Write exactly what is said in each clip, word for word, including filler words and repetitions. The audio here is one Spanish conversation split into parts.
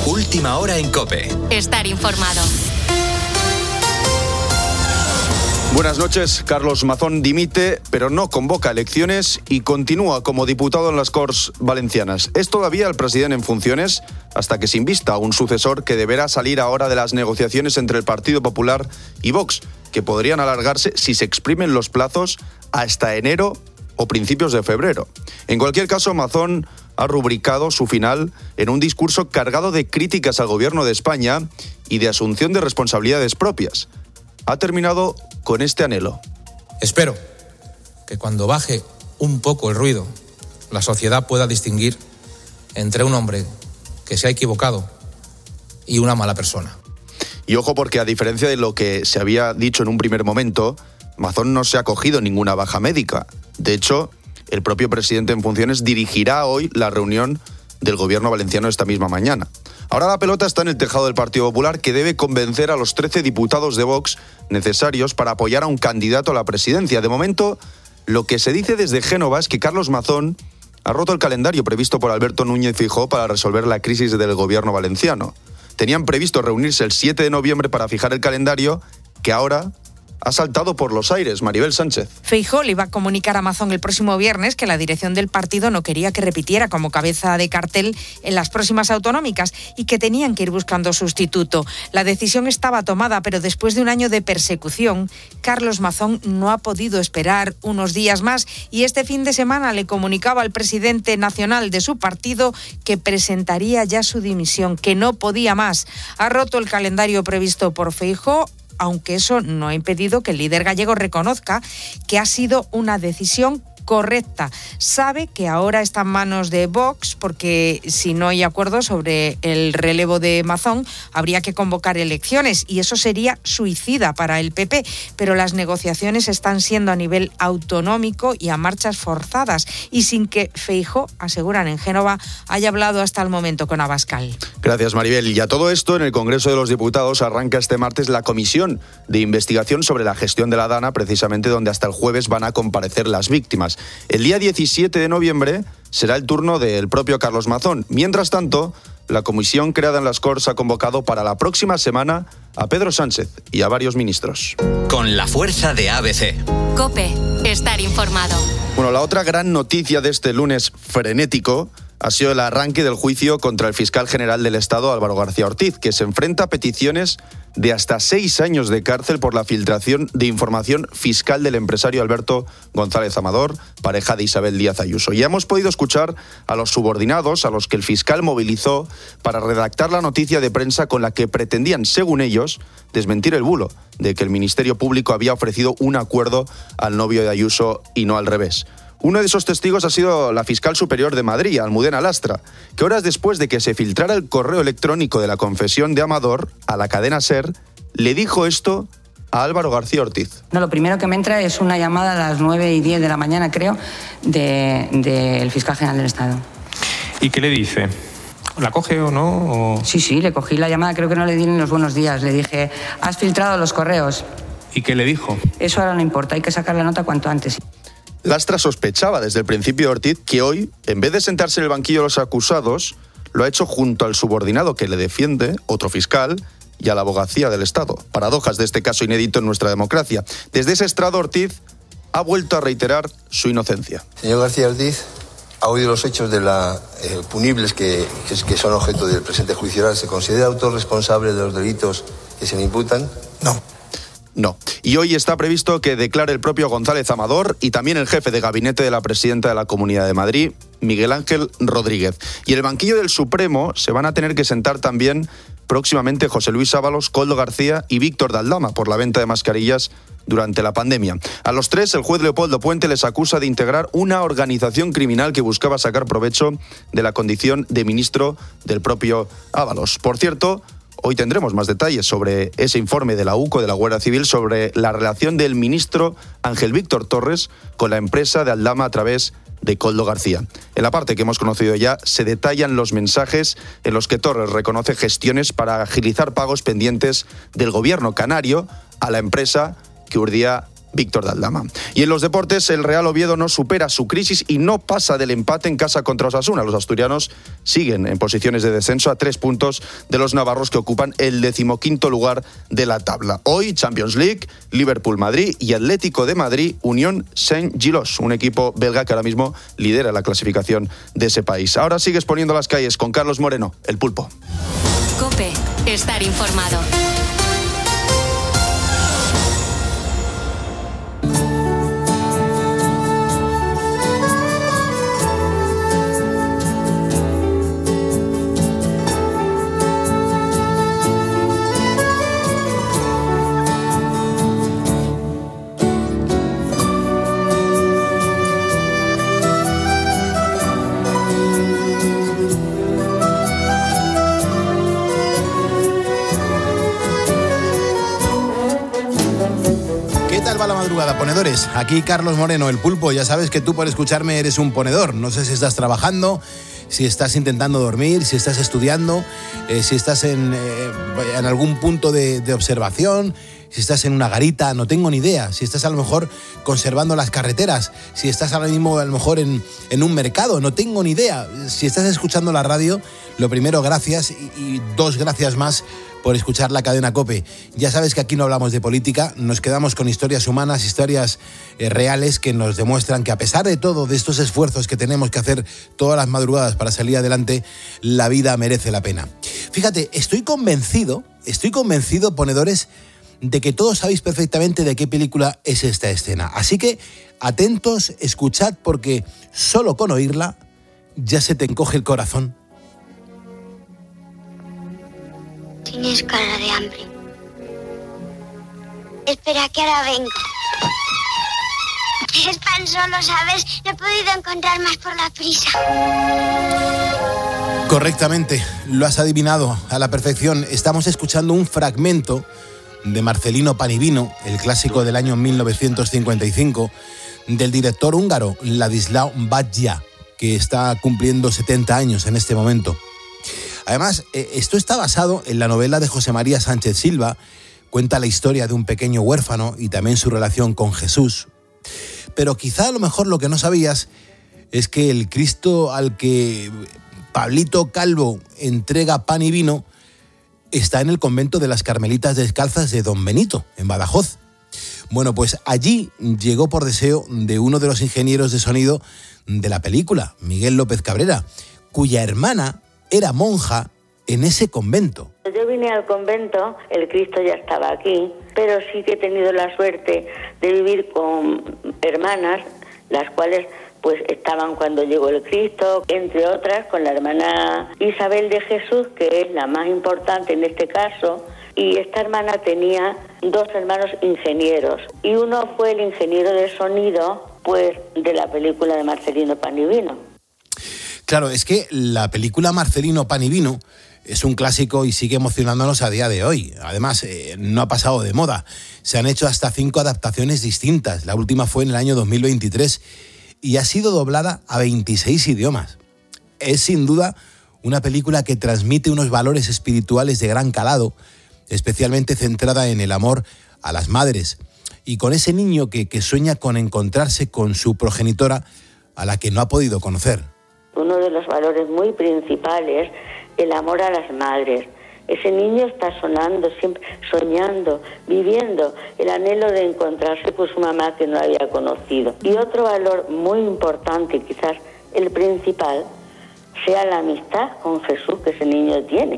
Última hora en COPE. Estar informado. Buenas noches. Carlos Mazón dimite, pero no convoca elecciones y continúa como diputado en las Corts Valencianas. Es todavía el presidente en funciones hasta que se invista a un sucesor que deberá salir ahora de las negociaciones entre el Partido Popular y Vox, que podrían alargarse si se exprimen los plazos hasta enero o principios de febrero. En cualquier caso, Mazón ha rubricado su final en un discurso cargado de críticas al gobierno de España y de asunción de responsabilidades propias. Ha terminado con este anhelo. Espero que cuando baje un poco el ruido, la sociedad pueda distinguir entre un hombre que se ha equivocado y una mala persona. Y ojo, porque a diferencia de lo que se había dicho en un primer momento, Mazón no se ha cogido ninguna baja médica. De hecho, el propio presidente en funciones dirigirá hoy la reunión del gobierno valenciano esta misma mañana. Ahora la pelota está en el tejado del Partido Popular, que debe convencer a los trece diputados de Vox necesarios para apoyar a un candidato a la presidencia. De momento, lo que se dice desde Génova es que Carlos Mazón ha roto el calendario previsto por Alberto Núñez Feijóo para resolver la crisis del gobierno valenciano. Tenían previsto reunirse el siete de noviembre para fijar el calendario, que ahora ha saltado por los aires. Maribel Sánchez. Feijóo le iba a comunicar a Mazón el próximo viernes que la dirección del partido no quería que repitiera como cabeza de cartel en las próximas autonómicas y que tenían que ir buscando sustituto. La decisión estaba tomada, pero después de un año de persecución, Carlos Mazón no ha podido esperar unos días más y este fin de semana le comunicaba al presidente nacional de su partido que presentaría ya su dimisión, que no podía más. Ha roto el calendario previsto por Feijóo, aunque eso no ha impedido que el líder gallego reconozca que ha sido una decisión correcta. Sabe que ahora está en manos de Vox, porque si no hay acuerdo sobre el relevo de Mazón, habría que convocar elecciones y eso sería suicida para el P P. Pero las negociaciones están siendo a nivel autonómico y a marchas forzadas y sin que Feijóo, aseguran en Génova, haya hablado hasta el momento con Abascal. Gracias, Maribel. Y a todo esto, en el Congreso de los Diputados arranca este martes la comisión de investigación sobre la gestión de la Dana, precisamente donde hasta el jueves van a comparecer las víctimas. El día diecisiete de noviembre será el turno del propio Carlos Mazón. Mientras tanto, la comisión creada en las Corts ha convocado para la próxima semana a Pedro Sánchez y a varios ministros. Con la fuerza de A B C. COPE. Estar informado. Bueno, la otra gran noticia de este lunes frenético ha sido el arranque del juicio contra el fiscal general del Estado, Álvaro García Ortiz, que se enfrenta a peticiones de hasta seis años de cárcel por la filtración de información fiscal del empresario Alberto González Amador, pareja de Isabel Díaz Ayuso. Ya hemos podido escuchar a los subordinados a los que el fiscal movilizó para redactar la noticia de prensa con la que pretendían, según ellos, desmentir el bulo de que el Ministerio Público había ofrecido un acuerdo al novio de Ayuso y no al revés. Uno de esos testigos ha sido la fiscal superior de Madrid, Almudena Lastra, que horas después de que se filtrara el correo electrónico de la confesión de Amador a la cadena SER, le dijo esto a Álvaro García Ortiz. No, lo primero que me entra es una llamada a las nueve y diez de la mañana, creo, del de, de fiscal general del Estado. ¿Y qué le dice? ¿La coge o no? O... Sí, sí, le cogí la llamada, creo que no le di ni los buenos días. Le dije, ¿has filtrado los correos? ¿Y qué le dijo? Eso ahora no importa, hay que sacar la nota cuanto antes. Lastra sospechaba desde el principio de Ortiz que hoy, en vez de sentarse en el banquillo de los acusados, lo ha hecho junto al subordinado que le defiende, otro fiscal, y a la abogacía del Estado. Paradojas de este caso inédito en nuestra democracia. Desde ese estrado, Ortiz ha vuelto a reiterar su inocencia. Señor García Ortiz, ¿ha oído los hechos de la eh, punibles que, que, que son objeto del presente juicio oral? ¿Se considera autor responsable de los delitos que se le imputan? No. No. Y hoy está previsto que declare el propio González Amador y también el jefe de gabinete de la presidenta de la Comunidad de Madrid, Miguel Ángel Rodríguez. Y en el banquillo del Supremo se van a tener que sentar también próximamente José Luis Ábalos, Koldo García y Víctor de Aldama por la venta de mascarillas durante la pandemia. A los tres, el juez Leopoldo Puente les acusa de integrar una organización criminal que buscaba sacar provecho de la condición de ministro del propio Ábalos. Por cierto, hoy tendremos más detalles sobre ese informe de la U C O, de la Guardia Civil, sobre la relación del ministro Ángel Víctor Torres con la empresa de Aldama a través de Koldo García. En la parte que hemos conocido ya, se detallan los mensajes en los que Torres reconoce gestiones para agilizar pagos pendientes del gobierno canario a la empresa que urdía Víctor de Aldama. Y en los deportes, el Real Oviedo no supera su crisis y no pasa del empate en casa contra Osasuna. Los asturianos siguen en posiciones de descenso a tres puntos de los navarros, que ocupan el decimoquinto lugar de la tabla. Hoy, Champions League, Liverpool-Madrid y Atlético de Madrid, Unión Saint-Gilloise, un equipo belga que ahora mismo lidera la clasificación de ese país. Ahora sigues poniendo las calles con Carlos Moreno, el Pulpo. COPE, estar informado. Ponedores, aquí Carlos Moreno, el Pulpo. Ya sabes que tú por escucharme eres un ponedor. No sé si estás trabajando, si estás intentando dormir, si estás estudiando, eh, si estás en, eh, en algún punto de, de observación, si estás en una garita, no tengo ni idea. Si estás a lo mejor conservando las carreteras, si estás ahora mismo a lo mejor en, en un mercado, no tengo ni idea. Si estás escuchando la radio, lo primero, gracias, y, y dos gracias más por escuchar la cadena COPE. Ya sabes que aquí no hablamos de política, nos quedamos con historias humanas, historias eh, reales que nos demuestran que a pesar de todo, de estos esfuerzos que tenemos que hacer todas las madrugadas para salir adelante, la vida merece la pena. Fíjate, estoy convencido, estoy convencido, ponedores, de que todos sabéis perfectamente de qué película es esta escena. Así que, atentos, escuchad, porque solo con oírla ya se te encoge el corazón. Tienes cara de hambre. Espera, que ahora vengo. Es pan solo, ¿sabes? No he podido encontrar más por la prisa. Correctamente, lo has adivinado a la perfección. Estamos escuchando un fragmento de Marcelino Pan y Vino, el clásico del año mil novecientos cincuenta y cinco, del director húngaro Ladislau Bajda, que está cumpliendo setenta años en este momento. Además, esto está basado en la novela de José María Sánchez Silva. Cuenta la historia de un pequeño huérfano y también su relación con Jesús. Pero quizá a lo mejor lo que no sabías es que el Cristo al que Pablito Calvo entrega pan y vino está en el convento de las Carmelitas Descalzas de Don Benito, en Badajoz. Bueno, pues allí llegó por deseo de uno de los ingenieros de sonido de la película, Miguel López Cabrera, cuya hermana era monja en ese convento. Yo vine al convento, el Cristo ya estaba aquí, pero sí que he tenido la suerte de vivir con hermanas, las cuales pues estaban cuando llegó el Cristo, entre otras con la hermana Isabel de Jesús, que es la más importante en este caso, y esta hermana tenía dos hermanos ingenieros, y uno fue el ingeniero de sonido pues de la película de Marcelino Pan y Vino. Claro, es que la película Marcelino Pan y Vino es un clásico y sigue emocionándonos a día de hoy. Además, eh, no ha pasado de moda. Se han hecho hasta cinco adaptaciones distintas. La última fue en el año dos mil veintitrés y ha sido doblada a veintiséis idiomas. Es sin duda una película que transmite unos valores espirituales de gran calado, especialmente centrada en el amor a las madres y con ese niño que, que sueña con encontrarse con su progenitora a la que no ha podido conocer. Uno de los valores muy principales, el amor a las madres. Ese niño está sonando, siempre soñando, viviendo el anhelo de encontrarse con su mamá que no había conocido. Y otro valor muy importante, quizás el principal, sea la amistad con Jesús que ese niño tiene.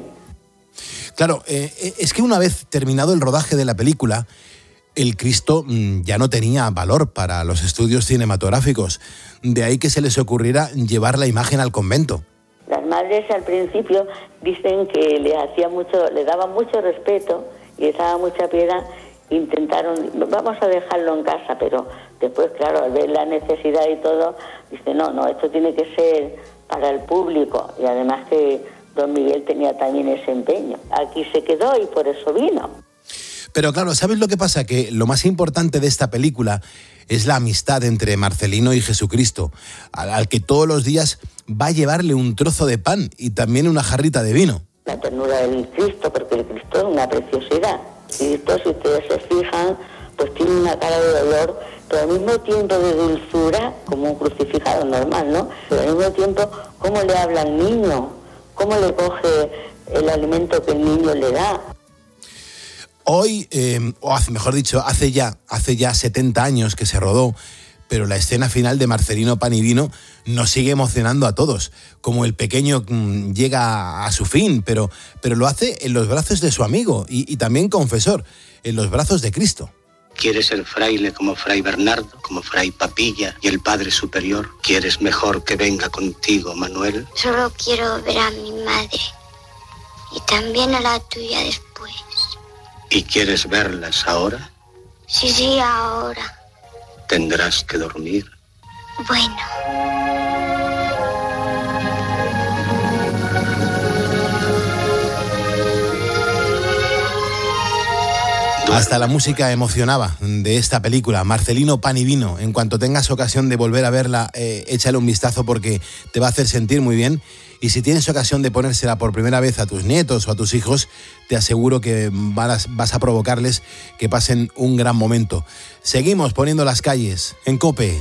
Claro, eh, es que una vez terminado el rodaje de la película, el Cristo mmm, ya no tenía valor para los estudios cinematográficos. De ahí que se les ocurriera llevar la imagen al convento. Las madres al principio dicen que le hacía mucho, le daban mucho respeto y les daba mucha piedad. Intentaron, vamos a dejarlo en casa, pero después, claro, al ver la necesidad y todo, dice, no, no, esto tiene que ser para el público. Y además que don Miguel tenía también ese empeño. Aquí se quedó y por eso vino. Pero claro, ¿sabes lo que pasa? Que lo más importante de esta película es la amistad entre Marcelino y Jesucristo, al, al que todos los días va a llevarle un trozo de pan y también una jarrita de vino. La ternura del Cristo, porque el Cristo es una preciosidad. Cristo, si ustedes se fijan, pues tiene una cara de dolor, pero al mismo tiempo de dulzura, como un crucificado normal, ¿no? Pero al mismo tiempo, ¿cómo le habla al niño? ¿Cómo le coge el alimento que el niño le da? Hoy, eh, o hace, mejor dicho, hace ya, hace ya setenta años que se rodó, pero la escena final de Marcelino Pan y Vino nos sigue emocionando a todos, como el pequeño mmm, llega a su fin, pero, pero lo hace en los brazos de su amigo y, y también confesor, en los brazos de Cristo. ¿Quieres ser fraile como Fray Bernardo, como Fray Papilla y el Padre Superior? ¿Quieres mejor que venga contigo, Manuel? Solo quiero ver a mi madre y también a la tuya después. ¿Y quieres verlas ahora? Sí, sí, ahora. Tendrás que dormir. Bueno. Hasta la música emocionaba de esta película, Marcelino Pan y Vino. En cuanto tengas ocasión de volver a verla, eh, échale un vistazo porque te va a hacer sentir muy bien. Y si tienes ocasión de ponérsela por primera vez a tus nietos o a tus hijos, te aseguro que vas, vas a provocarles que pasen un gran momento. Seguimos poniendo las calles en COPE.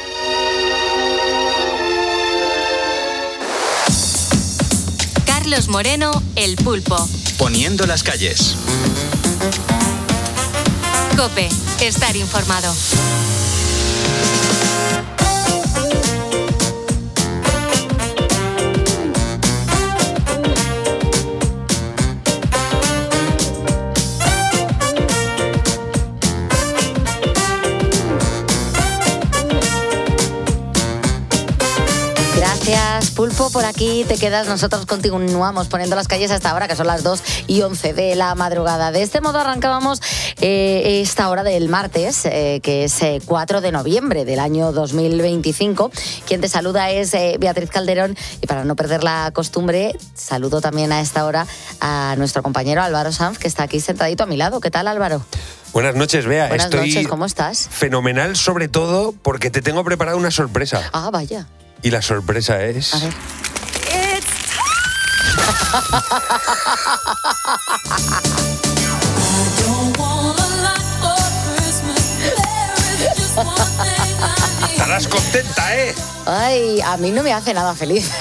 Carlos Moreno, El Pulpo. Poniendo las calles. COPE, estar informado. Gracias, Pulpo, por aquí te quedas. Nosotros continuamos poniendo las calles hasta ahora, que son las dos y once de la madrugada. De este modo arrancábamos eh, esta hora del martes, eh, que es eh, cuatro de noviembre del año dos mil veinticinco. Quien te saluda es eh, Beatriz Calderón, y para no perder la costumbre, saludo también a esta hora a nuestro compañero Álvaro Sanz, que está aquí sentadito a mi lado. ¿Qué tal, Álvaro? Buenas noches, Bea. Buenas Estoy noches, ¿cómo estás? Fenomenal, sobre todo porque te tengo preparada una sorpresa. Ah, vaya. Y la sorpresa es... A ver. Estarás contenta, ¿eh? Ay, a mí no me hace nada feliz.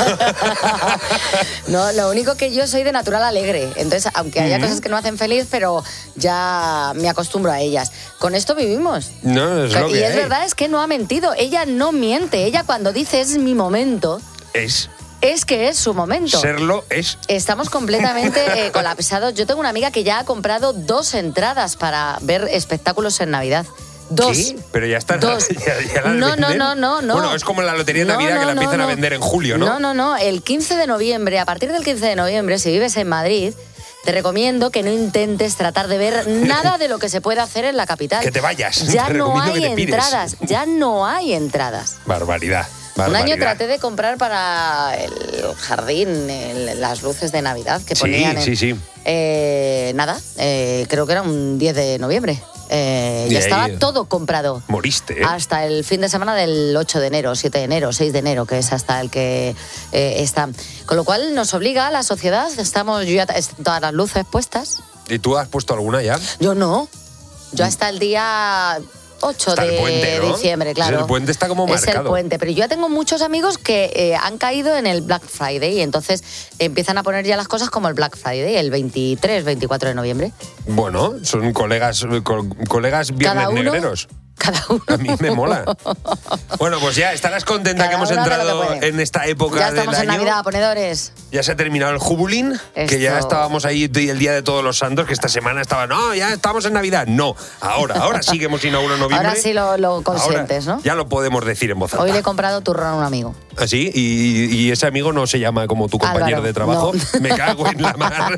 No, lo único que yo soy de natural alegre. Entonces, aunque haya cosas que no hacen feliz, pero ya me acostumbro a ellas. Con esto vivimos. No, es lo que Y es hay. verdad, es que no ha mentido. Ella no miente. Ella cuando dice es mi momento, Es... es que es su momento. Serlo es... Estamos completamente eh, colapsados. Yo tengo una amiga que ya ha comprado dos entradas para ver espectáculos en Navidad. Dos. ¿Sí? Pero ya está. Dos. Ya, ya las No, no, venden. no, no, no. Bueno, es como la lotería de No, Navidad no, que la no, empiezan no. a vender en julio, ¿no? No, no, no. El quince de noviembre, a partir del quince de noviembre, si vives en Madrid, te recomiendo que no intentes tratar de ver nada de lo que se puede hacer en la capital. Que te vayas. Ya Te no recomiendo hay que te pires. entradas. Ya no hay entradas. Barbaridad. Un año barbaridad. traté de comprar para el jardín el- las luces de Navidad que Sí, ponían en- sí, sí. Eh, nada, eh, creo que era un diez de noviembre. Eh, Y ya ahí- estaba todo comprado. Moriste, ¿eh? Hasta el fin de semana del ocho de enero, siete de enero, seis de enero, que es hasta el que eh, está. Con lo cual nos obliga a la sociedad, estamos, yo ya están todas las luces puestas. ¿Y tú has puesto alguna ya? Yo no. Yo hasta el día ocho Hasta el de puente, ¿no? diciembre, claro. El puente está como Es el marcado. puente, pero yo ya tengo muchos amigos que eh, han caído en el Black Friday y entonces empiezan a poner ya las cosas como el Black Friday, el veintitrés, veinticuatro de noviembre. Bueno, son colegas, co- colegas viernes Cada uno- negreros. Cada uno. A mí me mola. Bueno, pues ya estarás contenta Cada que hemos uno hace lo que entrado puede. en esta época Ya del estamos en año. Navidad, ponedores. Ya se ha terminado el jubulín, que ya Esto- estábamos ahí el día de todos los santos, que esta semana estaba, no, ya estamos en Navidad. No, ahora, ahora sí que hemos inaugurado noviembre. Ahora sí lo, lo Ahora consientes, ¿no? Ya lo podemos decir en voz alta. Hoy le he comprado turrón a un amigo. ¿Así? ¿Y, y ese amigo no se llama como tu compañero Álvaro, de trabajo? no. Me cago en la mar.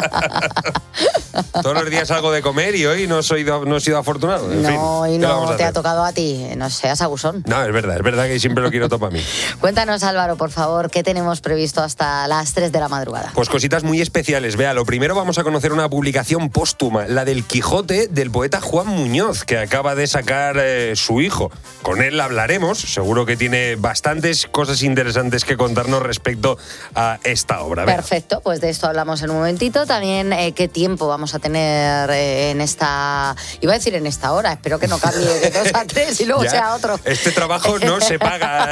Todos los días salgo de comer y hoy no, soy, no he sido afortunado. En No, fin, y ¿qué le vamos no a te ha hacer? tocado a ti, no seas abusón. No, es verdad, es verdad que siempre lo quiero todo para mí. Cuéntanos, Álvaro, por favor, ¿qué tenemos previsto hasta las tres de la madrugada. Pues cositas muy especiales. Vea, lo primero vamos a conocer una publicación póstuma, la del Quijote del poeta Juan Muñoz, que acaba de sacar eh, su hijo. Con él hablaremos, seguro que tiene bastantes cosas interesantes que contarnos respecto a esta obra. Vea. Perfecto, pues de esto hablamos en un momentito. También eh, qué tiempo vamos a tener eh, en esta... Iba a decir en esta hora, espero que no cambie de dos a tres y luego Ya, sea otro. Este trabajo no se paga.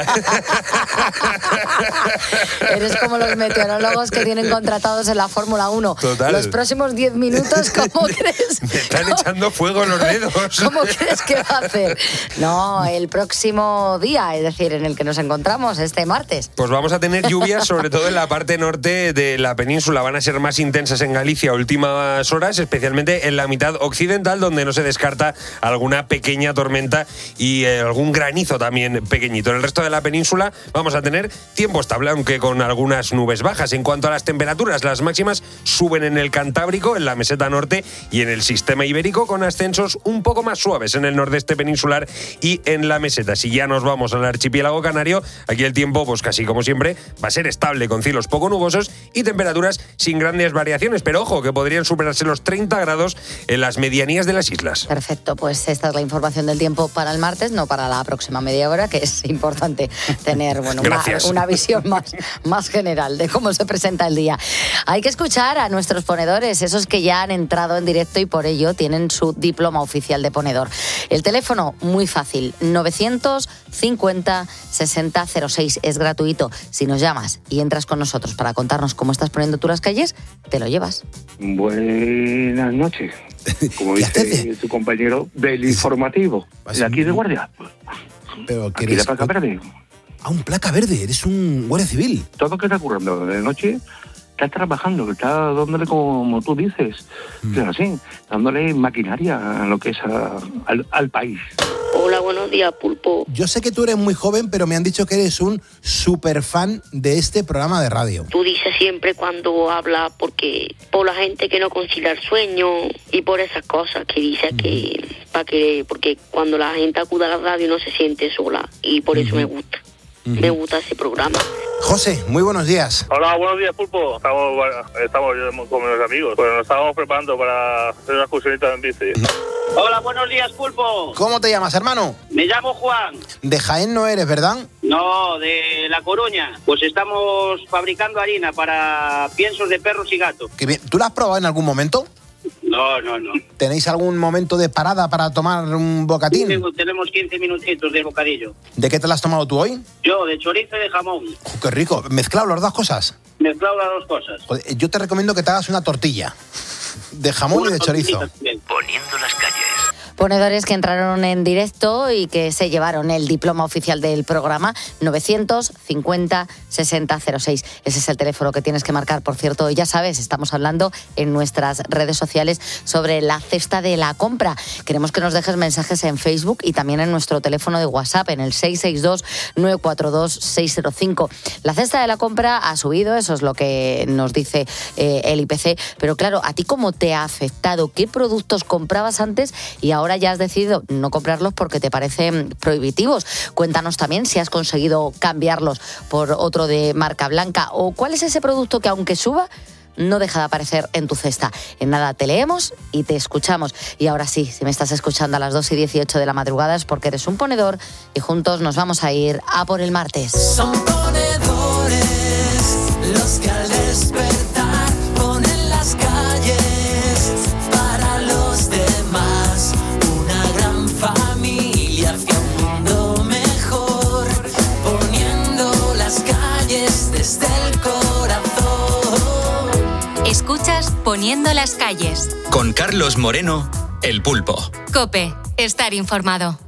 Eres como los meteorólogos que tienen contratados en la Fórmula uno. Total. Los próximos diez minutos, ¿cómo crees? Me están echando fuego en los dedos. ¿Cómo crees que va a hacer? No, el próximo día, es decir, en el que nos encontramos este martes. Pues vamos a tener lluvias, sobre todo en la parte norte de la península. Van a ser más intensas en Galicia a últimas horas, especialmente en la mitad occidental, donde no se descarta alguna pequeña tormenta y eh, algún granizo también pequeñito. En el resto de la península vamos a tener tiempo estable, aunque con algunas nubes bajas. En cuanto a las temperaturas, las máximas suben en el Cantábrico, en la meseta norte y en el sistema ibérico, con ascensos un poco más suaves en el nordeste peninsular y en la meseta. Si ya nos vamos al archipiélago canario, aquí el tiempo, pues casi como siempre, va a ser estable, con cielos poco nubosos y temperaturas sin grandes variaciones, pero ojo, que podrían superarse los treinta grados en las medianías de las islas. Perfecto, pues esta es la información del tiempo para el martes, no para la próxima media hora, que es importante tener bueno, una, una visión más, más general de cómo se presenta el día. Hay que escuchar a nuestros ponedores, esos que ya han entrado en directo y por ello tienen su diploma oficial de ponedor. El teléfono, muy fácil, novecientos cincuenta sesenta cero seis, es gratuito. Si nos llamas y entras con nosotros para contarnos cómo estás poniendo tú las calles, te lo llevas. Buenas noches. Como dice tu compañero del informativo, de aquí de guardia. Pero aquí de placa verde. Ah, un placa verde, eres un guardia civil. Todo que está ocurriendo de noche, está trabajando, está dándole, como tú dices, mm. pero así, dándole maquinaria a lo que es a, al, al país. Hola, buenos días, Pulpo. Yo sé que tú eres muy joven, pero me han dicho que eres un super fan de este programa de radio. Tú dices siempre cuando hablas porque por la gente que no concilia el sueño y por esas cosas que dices mm. que, para que porque cuando la gente acude a la radio no se siente sola y por eso mm. me gusta. Mm. Me gusta ese programa. José, muy buenos días. Hola, buenos días, Pulpo. Estamos, bueno, estamos con mis amigos. Pues nos estábamos preparando para hacer una excursionita en bici. Hola, buenos días, Pulpo. ¿Cómo te llamas, hermano? Me llamo Juan. De Jaén no eres, ¿verdad? No, de La Coruña. Pues estamos fabricando harina para piensos de perros y gatos. Qué bien. ¿Tú la has probado en algún momento? No, no, no. ¿Tenéis algún momento de parada para tomar un bocatín? Sí, tenemos quince minutitos de bocadillo. ¿De qué te la has tomado tú hoy? Yo, de chorizo y de jamón. Oh, ¡qué rico! ¿Mezclado las dos cosas? Mezclado las dos cosas. Joder, yo te recomiendo que te hagas una tortilla de jamón una y de chorizo. Poniendo las calles. Ponedores que entraron en directo y que se llevaron el diploma oficial del programa, novecientos cincuenta sesenta cero seis. Ese es el teléfono que tienes que marcar. Por cierto, ya sabes, estamos hablando en nuestras redes sociales sobre la cesta de la compra. Queremos que nos dejes mensajes en Facebook y también en nuestro teléfono de WhatsApp en el seis seis dos nueve cuatro dos seis cero cinco. La cesta de la compra ha subido, eso es lo que nos dice eh, el I P C, pero claro, ¿a ti cómo te ha afectado? ¿Qué productos comprabas antes y ahora ya has decidido no comprarlos porque te parecen prohibitivos? Cuéntanos también si has conseguido cambiarlos por otro de marca blanca o cuál es ese producto que aunque suba no deja de aparecer en tu cesta. En nada te leemos y te escuchamos. Y ahora sí, si me estás escuchando a las dos y dieciocho de la madrugada es porque eres un ponedor y juntos nos vamos a ir a por el martes. Son ponedores los que al despertar ponen las calles para los demás. Una gran familia hacia un mundo mejor, poniendo las calles desde el corazón. Escuchas Poniendo las calles. Con Carlos Moreno, El Pulpo. COPE, estar informado.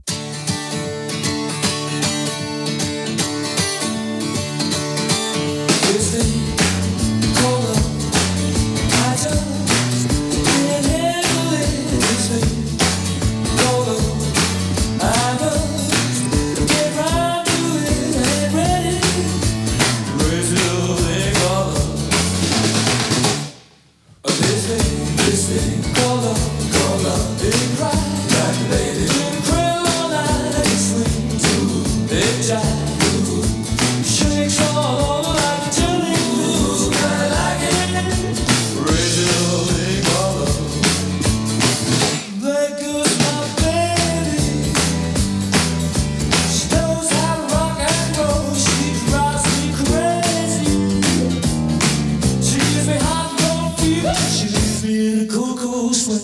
This thing called love, called love, did right, like lady. the cuckoo's swing.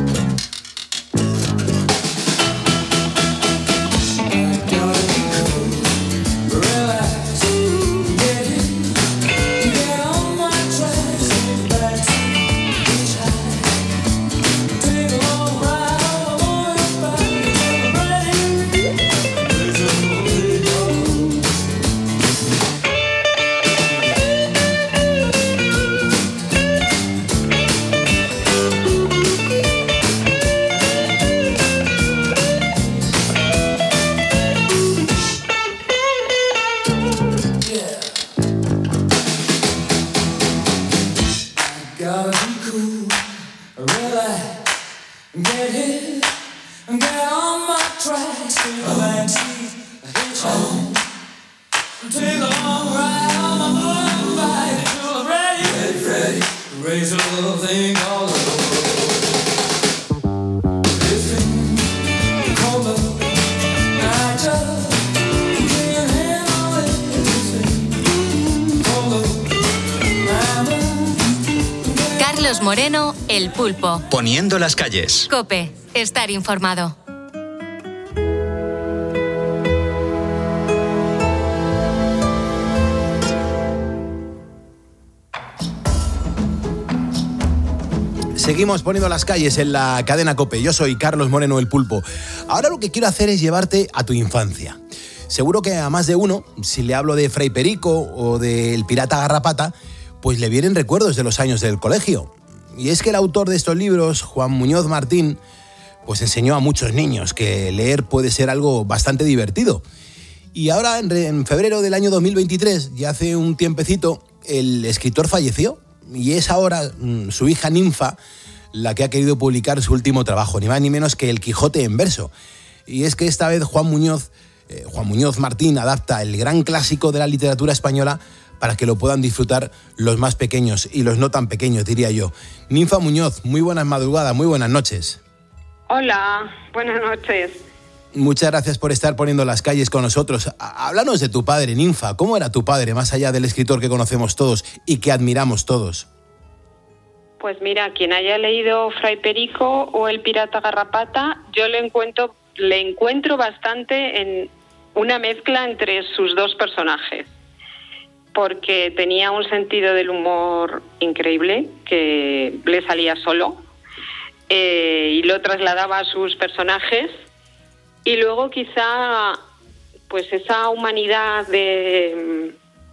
Carlos Moreno, El Pulpo. Poniendo las calles. COPE, estar informado. Seguimos poniendo las calles en la cadena COPE. Yo soy Carlos Moreno, El Pulpo. Ahora lo que quiero hacer es llevarte a tu infancia. Seguro que a más de uno, si le hablo de Fray Perico o del Pirata Garrapata, pues le vienen recuerdos de los años del colegio. Y es que el autor de estos libros, Juan Muñoz Martín, pues enseñó a muchos niños que leer puede ser algo bastante divertido. Y ahora, en febrero del año dos mil veintitrés, ya hace un tiempecito, el escritor falleció. Y es ahora mmm, su hija Ninfa la que ha querido publicar su último trabajo, ni más ni menos que El Quijote en verso. Y es que esta vez Juan Muñoz, eh, Juan Muñoz Martín adapta el gran clásico de la literatura española para que lo puedan disfrutar los más pequeños y los no tan pequeños, diría yo. Ninfa Muñoz, muy buenas madrugadas, muy buenas noches. Hola, buenas noches. Muchas gracias por estar poniendo las calles con nosotros. Háblanos de tu padre, Ninfa. ¿Cómo era tu padre, más allá del escritor que conocemos todos y que admiramos todos? Pues mira, quien haya leído Fray Perico o El Pirata Garrapata, yo le encuentro, le encuentro bastante en una mezcla entre sus dos personajes, porque tenía un sentido del humor increíble que le salía solo eh, y lo trasladaba a sus personajes. Y luego quizá pues esa humanidad de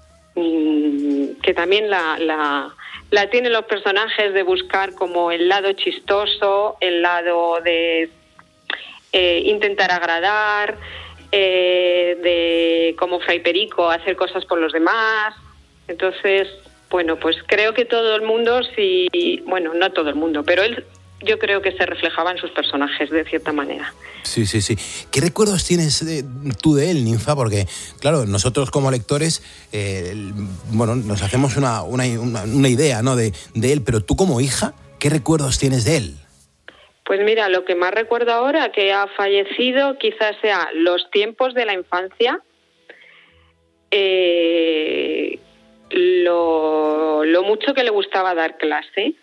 mm, que también la, la, la tienen los personajes, de buscar como el lado chistoso, el lado de eh, intentar agradar, eh, de como Fray Perico hacer cosas por los demás. Entonces, bueno, pues creo que todo el mundo, sí, bueno, no todo el mundo, pero él, yo creo que se reflejaba en sus personajes de cierta manera. Sí, sí, sí. ¿Qué recuerdos tienes de, tú de él, Ninfa? Porque, claro, nosotros como lectores, eh, bueno, nos hacemos una, una, una, una idea, ¿no?, de, de él, pero tú como hija, ¿qué recuerdos tienes de él? Pues mira, lo que más recuerdo ahora que ha fallecido quizás sea los tiempos de la infancia, eh, lo, lo mucho que le gustaba dar clase.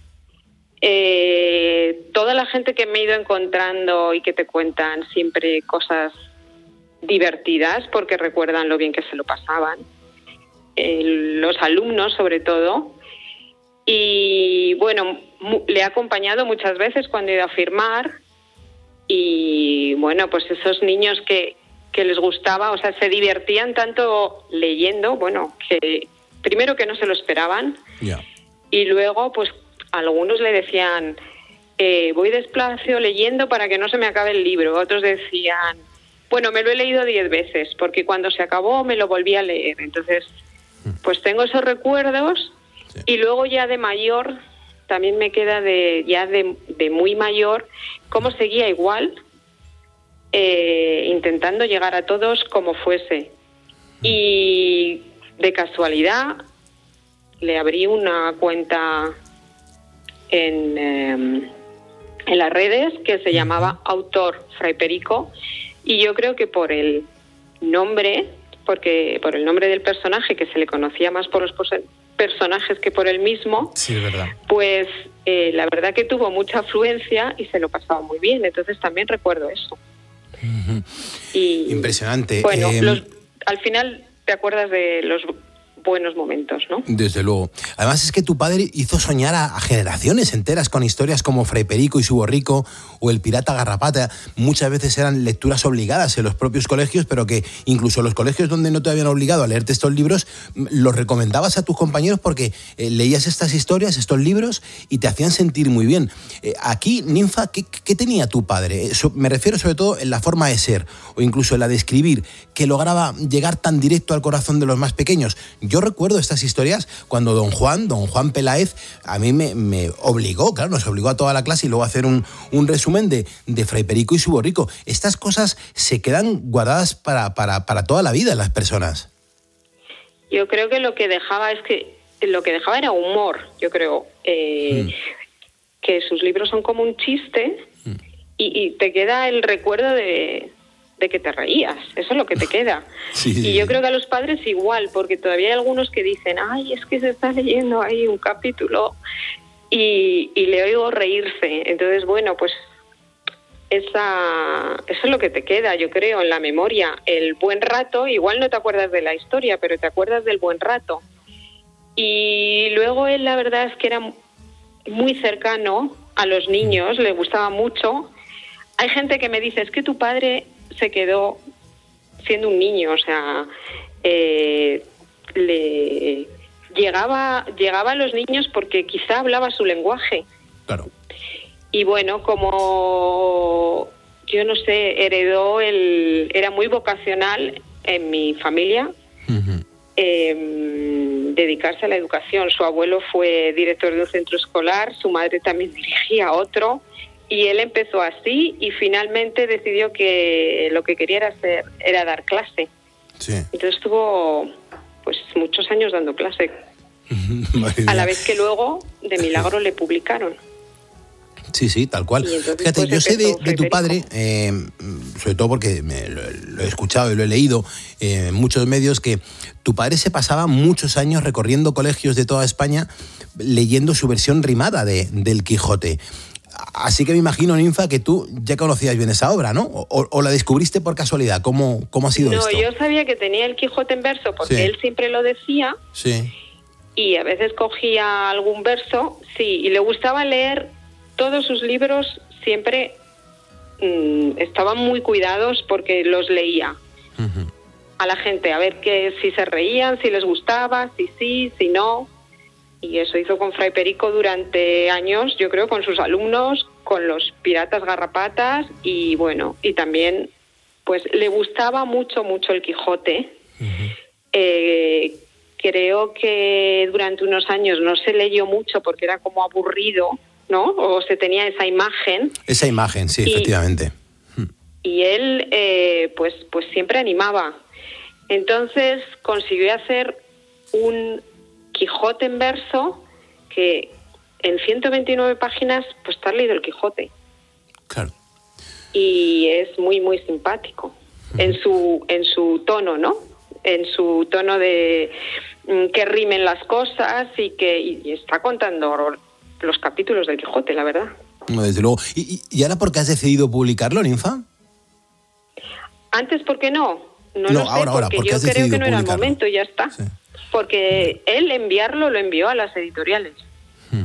Eh, toda la gente que me he ido encontrando y que te cuentan siempre cosas divertidas porque recuerdan lo bien que se lo pasaban, eh, los alumnos sobre todo. Y bueno, mu- le he acompañado muchas veces cuando he ido a firmar y bueno, pues esos niños que, que les gustaba, o sea, se divertían tanto leyendo, bueno, que primero que no se lo esperaban. Yeah. Y luego pues algunos le decían, eh, voy despacio leyendo para que no se me acabe el libro. Otros decían, bueno, me lo he leído diez veces, porque cuando se acabó me lo volví a leer. Entonces, pues tengo esos recuerdos. Sí. Y luego ya de mayor, también me queda de ya de, de muy mayor, cómo seguía igual, eh, intentando llegar a todos como fuese. Y de casualidad le abrí una cuenta en, eh, en las redes que se llamaba Autor Fray Perico, y yo creo que por el nombre, porque por el nombre del personaje, que se le conocía más por los personajes que por él mismo, sí, es verdad, pues eh, la verdad que tuvo mucha afluencia y se lo pasaba muy bien, entonces también recuerdo eso. Uh-huh. Y, Impresionante. Bueno, Eh, los, al final te acuerdas de los buenos momentos, ¿no? Desde luego. Además es que tu padre hizo soñar a, a generaciones enteras con historias como Fray Perico y su borrico o El pirata Garrapata. Muchas veces eran lecturas obligadas en los propios colegios, pero que incluso los colegios donde no te habían obligado a leerte estos libros, los recomendabas a tus compañeros porque eh, leías estas historias, estos libros, y te hacían sentir muy bien. Eh, aquí, Ninfa, ¿qué, qué tenía tu padre? Eso, me refiero sobre todo en la forma de ser o incluso en la de escribir, que lograba llegar tan directo al corazón de los más pequeños. Yo recuerdo estas historias cuando don Juan, don Juan Peláez, a mí me, me obligó, claro, nos obligó a toda la clase y luego a hacer un, un resumen de, de Fray Perico y su borrico. Estas cosas se quedan guardadas para, para, para toda la vida en las personas. Yo creo que lo que dejaba es que lo que dejaba era humor, yo creo. Eh, mm. Que sus libros son como un chiste mm. y, y te queda el recuerdo de... de que te reías, eso es lo que te queda. Sí, sí, y yo creo que a los padres igual, porque todavía hay algunos que dicen, ay, es que se está leyendo ahí un capítulo y, y le oigo reírse. Entonces, bueno, pues esa, eso es lo que te queda, yo creo, en la memoria. El buen rato, igual no te acuerdas de la historia, pero te acuerdas del buen rato. Y luego él, la verdad es que era muy cercano a los niños, le gustaba mucho. Hay gente que me dice, es que tu padre se quedó siendo un niño, o sea, eh, le llegaba llegaba a los niños porque quizá hablaba su lenguaje. Claro. Y bueno, como yo no sé, heredó el, era muy vocacional en mi familia, uh-huh. eh, dedicarse a la educación. Su abuelo fue director de un centro escolar, su madre también dirigía otro. Y él empezó así y finalmente decidió que lo que quería era hacer, era dar clase. Sí. Entonces estuvo pues muchos años dando clase. A la vez que luego, de milagro, le publicaron. Sí, sí, tal cual. Entonces, Fíjate, pues, yo sé de, de tu Fray padre, eh, sobre todo porque me, lo, lo he escuchado y lo he leído eh, en muchos medios, que tu padre se pasaba muchos años recorriendo colegios de toda España leyendo su versión rimada de, del Quijote. Así que me imagino, Ninfa, que tú ya conocías bien esa obra, ¿no? ¿O, o la descubriste por casualidad? ¿Cómo, cómo ha sido no, esto? No, yo sabía que tenía el Quijote en verso porque sí. él siempre lo decía. Sí. Y a veces cogía algún verso, sí, y le gustaba leer todos sus libros, siempre mmm, estaban muy cuidados porque los leía uh-huh. a la gente, a ver que si se reían, si les gustaba, si sí, si no. Y eso hizo con Fray Perico durante años, yo creo, con sus alumnos, con los piratas garrapatas y bueno, y también pues le gustaba mucho, mucho el Quijote. Uh-huh. Eh, creo que durante unos años no se leyó mucho porque era como aburrido, ¿no? O se tenía esa imagen. Esa imagen, sí, y, efectivamente. Y él eh, pues, pues siempre animaba. Entonces consiguió hacer un Quijote en verso que en ciento veintinueve páginas pues te has leído el Quijote. Claro. Y es muy muy simpático uh-huh. en su en su tono, ¿no? En su tono de mm, que rimen las cosas y que y, y está contando los capítulos del Quijote, la verdad. No, desde luego. ¿Y, y ahora por qué has decidido publicarlo, Ninfa? Antes, ¿por qué no? No, no lo sé, ahora, ahora, porque yo creo que no era el momento y ya está. Sí. Porque él enviarlo lo envió a las editoriales, hmm.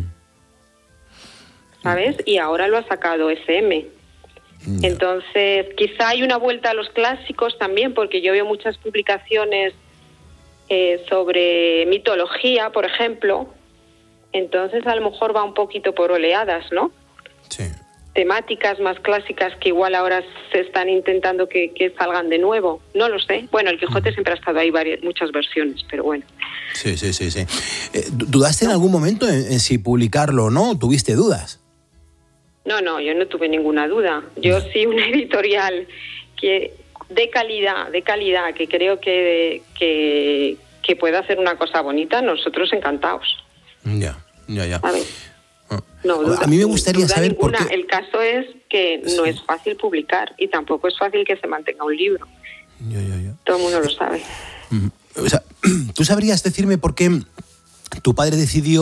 ¿sabes? Y ahora lo ha sacado S M. Yeah. Entonces, quizá hay una vuelta a los clásicos también, porque yo veo muchas publicaciones eh, sobre mitología, por ejemplo. Entonces, a lo mejor va un poquito por oleadas, ¿no? Sí. Temáticas más clásicas que igual ahora se están intentando que, que salgan de nuevo. No lo sé. Bueno, el Quijote siempre ha estado ahí, varias, muchas versiones, pero bueno. Sí, sí, sí. sí. Eh, ¿Dudaste en algún momento en, en si publicarlo o no? ¿Tuviste dudas? No, no, yo no tuve ninguna duda. Yo no. sí una editorial que de calidad, de calidad, que creo que, que, que pueda hacer una cosa bonita, nosotros encantados. Ya, ya, ya. A ver. No, duda, a mí me gustaría saber ninguna. por qué... El caso es que no sí. es fácil publicar y tampoco es fácil que se mantenga un libro. Ya, ya, ya. Todo el mundo lo sabe. O sea, ¿tú sabrías decirme por qué tu padre decidió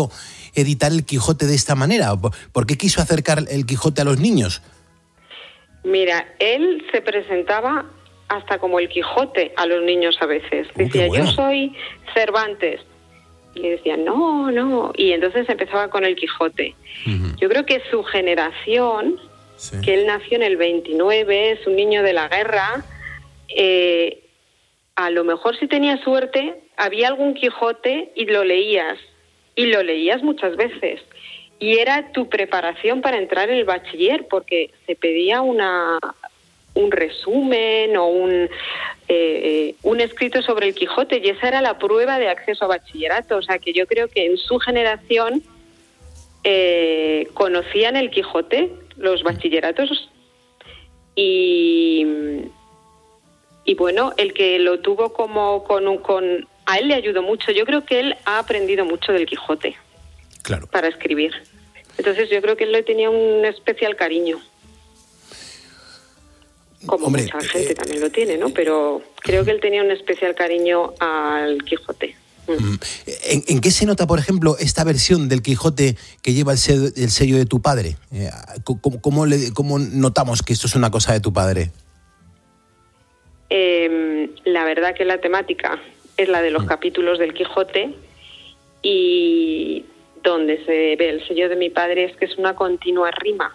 editar el Quijote de esta manera? ¿Por qué quiso acercar el Quijote a los niños? Mira, él se presentaba hasta como el Quijote a los niños a veces. Oh, Decía, bueno. yo soy Cervantes. Y le decían, no, no. Y entonces empezaba con el Quijote. Uh-huh. Yo creo que su generación, sí. que él nació en el veintinueve, es un niño de la guerra, eh, a lo mejor si tenía suerte, había algún Quijote y lo leías. Y lo leías muchas veces. Y era tu preparación para entrar en el bachiller, porque se pedía una... un resumen o un, eh, un escrito sobre el Quijote, y esa era la prueba de acceso a bachillerato. O sea que yo creo que en su generación eh, conocían el Quijote, los bachilleratos, y, y bueno, el que lo tuvo como con, un, con... a él le ayudó mucho. Yo creo que él ha aprendido mucho del Quijote, claro, para escribir. Entonces yo creo que él le tenía un especial cariño. Como Hombre, mucha gente eh, también lo tiene, ¿no? Pero creo que él tenía un especial cariño al Quijote. Mm. ¿En, ¿En qué se nota, por ejemplo, esta versión del Quijote que lleva el sello, el sello de tu padre? Eh, ¿cómo, cómo, le, ¿Cómo notamos que esto es una cosa de tu padre? Eh, la verdad que la temática es la de los mm. capítulos del Quijote, y donde se ve el sello de mi padre es que es una continua rima.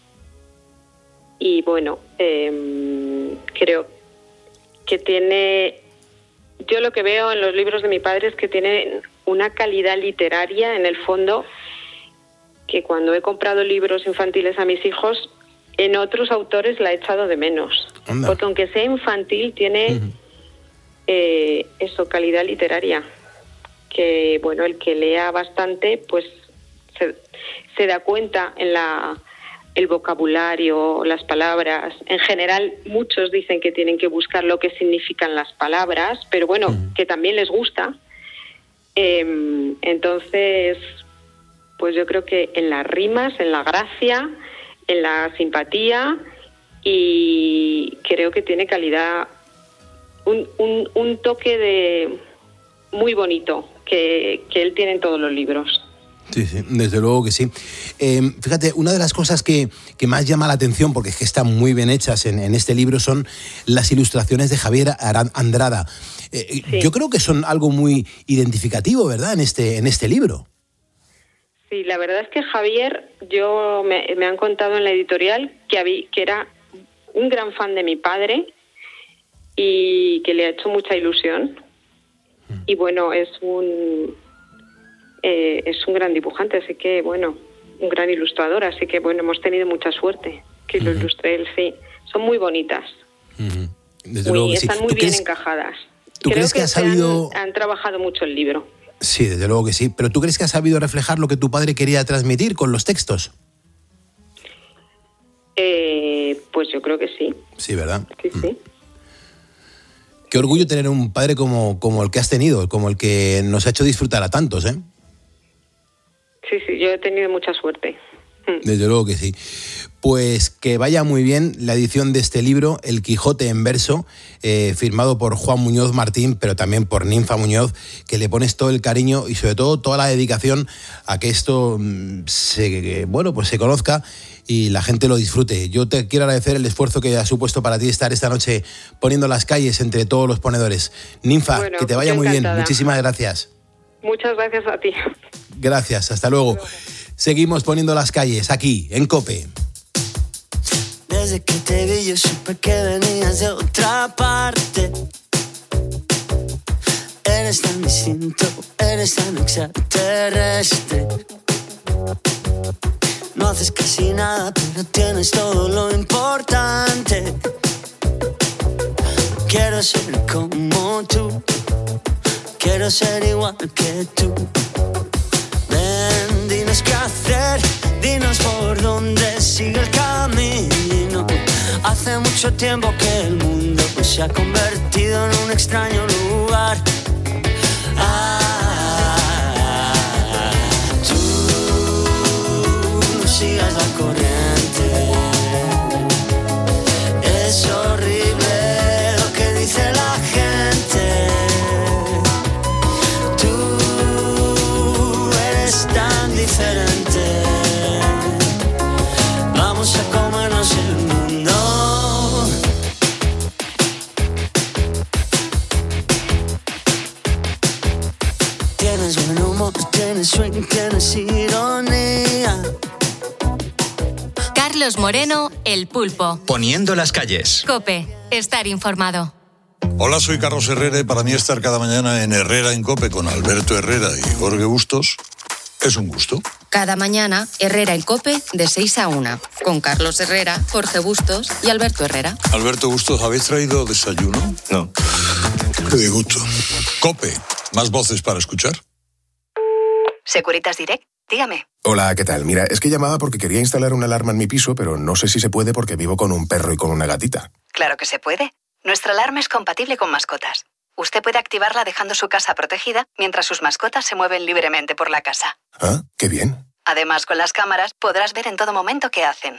Y bueno, eh, creo que tiene... Yo lo que veo en los libros de mi padre es que tienen una calidad literaria en el fondo, que cuando he comprado libros infantiles a mis hijos, en otros autores la he echado de menos. Anda. Porque aunque sea infantil, tiene uh-huh. eh, eso, calidad literaria. Que bueno, el que lea bastante, pues se, se da cuenta en la... el vocabulario, las palabras. En general, muchos dicen que tienen que buscar lo que significan las palabras, pero bueno, uh-huh. que también les gusta. Eh, entonces, pues yo creo que en las rimas, en la gracia, en la simpatía, y creo que tiene calidad, un, un, un toque de muy bonito que, que él tiene en todos los libros. Sí, sí, desde luego que sí. Eh, fíjate, una de las cosas que, que más llama la atención, porque es que están muy bien hechas en, en este libro, son las ilustraciones de Javier Andrada. Eh, sí. Yo creo que son algo muy identificativo, ¿verdad?, en este, en este libro. Sí, la verdad es que Javier, yo me, me han contado en la editorial que, había, que era un gran fan de mi padre y que le ha hecho mucha ilusión. Mm. Y bueno, es un... Eh, es un gran dibujante, así que, bueno, un gran ilustrador, así que, bueno, hemos tenido mucha suerte que lo uh-huh. ilustre él, sí. Son muy bonitas. Uh-huh. Desde muy, luego que sí. Están muy bien crees, encajadas. ¿Tú Creo crees que, que ha sabido...? Han, han trabajado mucho el libro. Sí, desde luego que sí. ¿Pero tú crees que ha sabido reflejar lo que tu padre quería transmitir con los textos? Eh, pues yo creo que sí. Sí, ¿verdad? Sí, sí. Mm. Qué orgullo tener un padre como, como el que has tenido, como el que nos ha hecho disfrutar a tantos, ¿eh? Sí, sí, yo he tenido mucha suerte. Desde luego que sí. Pues que vaya muy bien la edición de este libro, El Quijote en verso, eh, firmado por Juan Muñoz Martín, pero también por Ninfa Muñoz, que le pones todo el cariño y sobre todo toda la dedicación a que esto se, bueno, pues se conozca y la gente lo disfrute. Yo te quiero agradecer el esfuerzo que ha supuesto para ti estar esta noche poniendo las calles entre todos los ponedores. Ninfa, bueno, que te vaya muy bien. Muchísimas gracias. Muchas gracias a ti. Gracias, hasta luego. Seguimos poniendo las calles aquí, en COPE. Desde que te vi yo supe que venías de otra parte. Eres tan distinto, eres tan extraterrestre. No haces casi nada, pero tienes todo lo importante. Quiero ser como tú, quiero ser igual que tú. Ven, dinos qué hacer, dinos por dónde sigue el camino. Hace mucho tiempo que el mundo se ha convertido en un extraño lugar. Ah, tú no sigas la corriente. Es horrible lo que dice la gente. Tú eres tan difícil Carlos Moreno, El Pulpo. Poniendo las calles. COPE. Estar informado. Hola, soy Carlos Herrera y para mí estar cada mañana en Herrera en COPE con Alberto Herrera y Jorge Bustos es un gusto. Cada mañana, Herrera en COPE de seis a una, con Carlos Herrera, Jorge Bustos y Alberto Herrera. Alberto Bustos, ¿habéis traído desayuno? No. Qué disgusto. COPE, más voces para escuchar. Securitas Direct, dígame. Hola, ¿qué tal? Mira, es que llamaba porque quería instalar una alarma en mi piso, pero no sé si se puede porque vivo con un perro y con una gatita. Claro que se puede. Nuestra alarma es compatible con mascotas. Usted puede activarla dejando su casa protegida mientras sus mascotas se mueven libremente por la casa. Ah, qué bien. Además, con las cámaras podrás ver en todo momento qué hacen.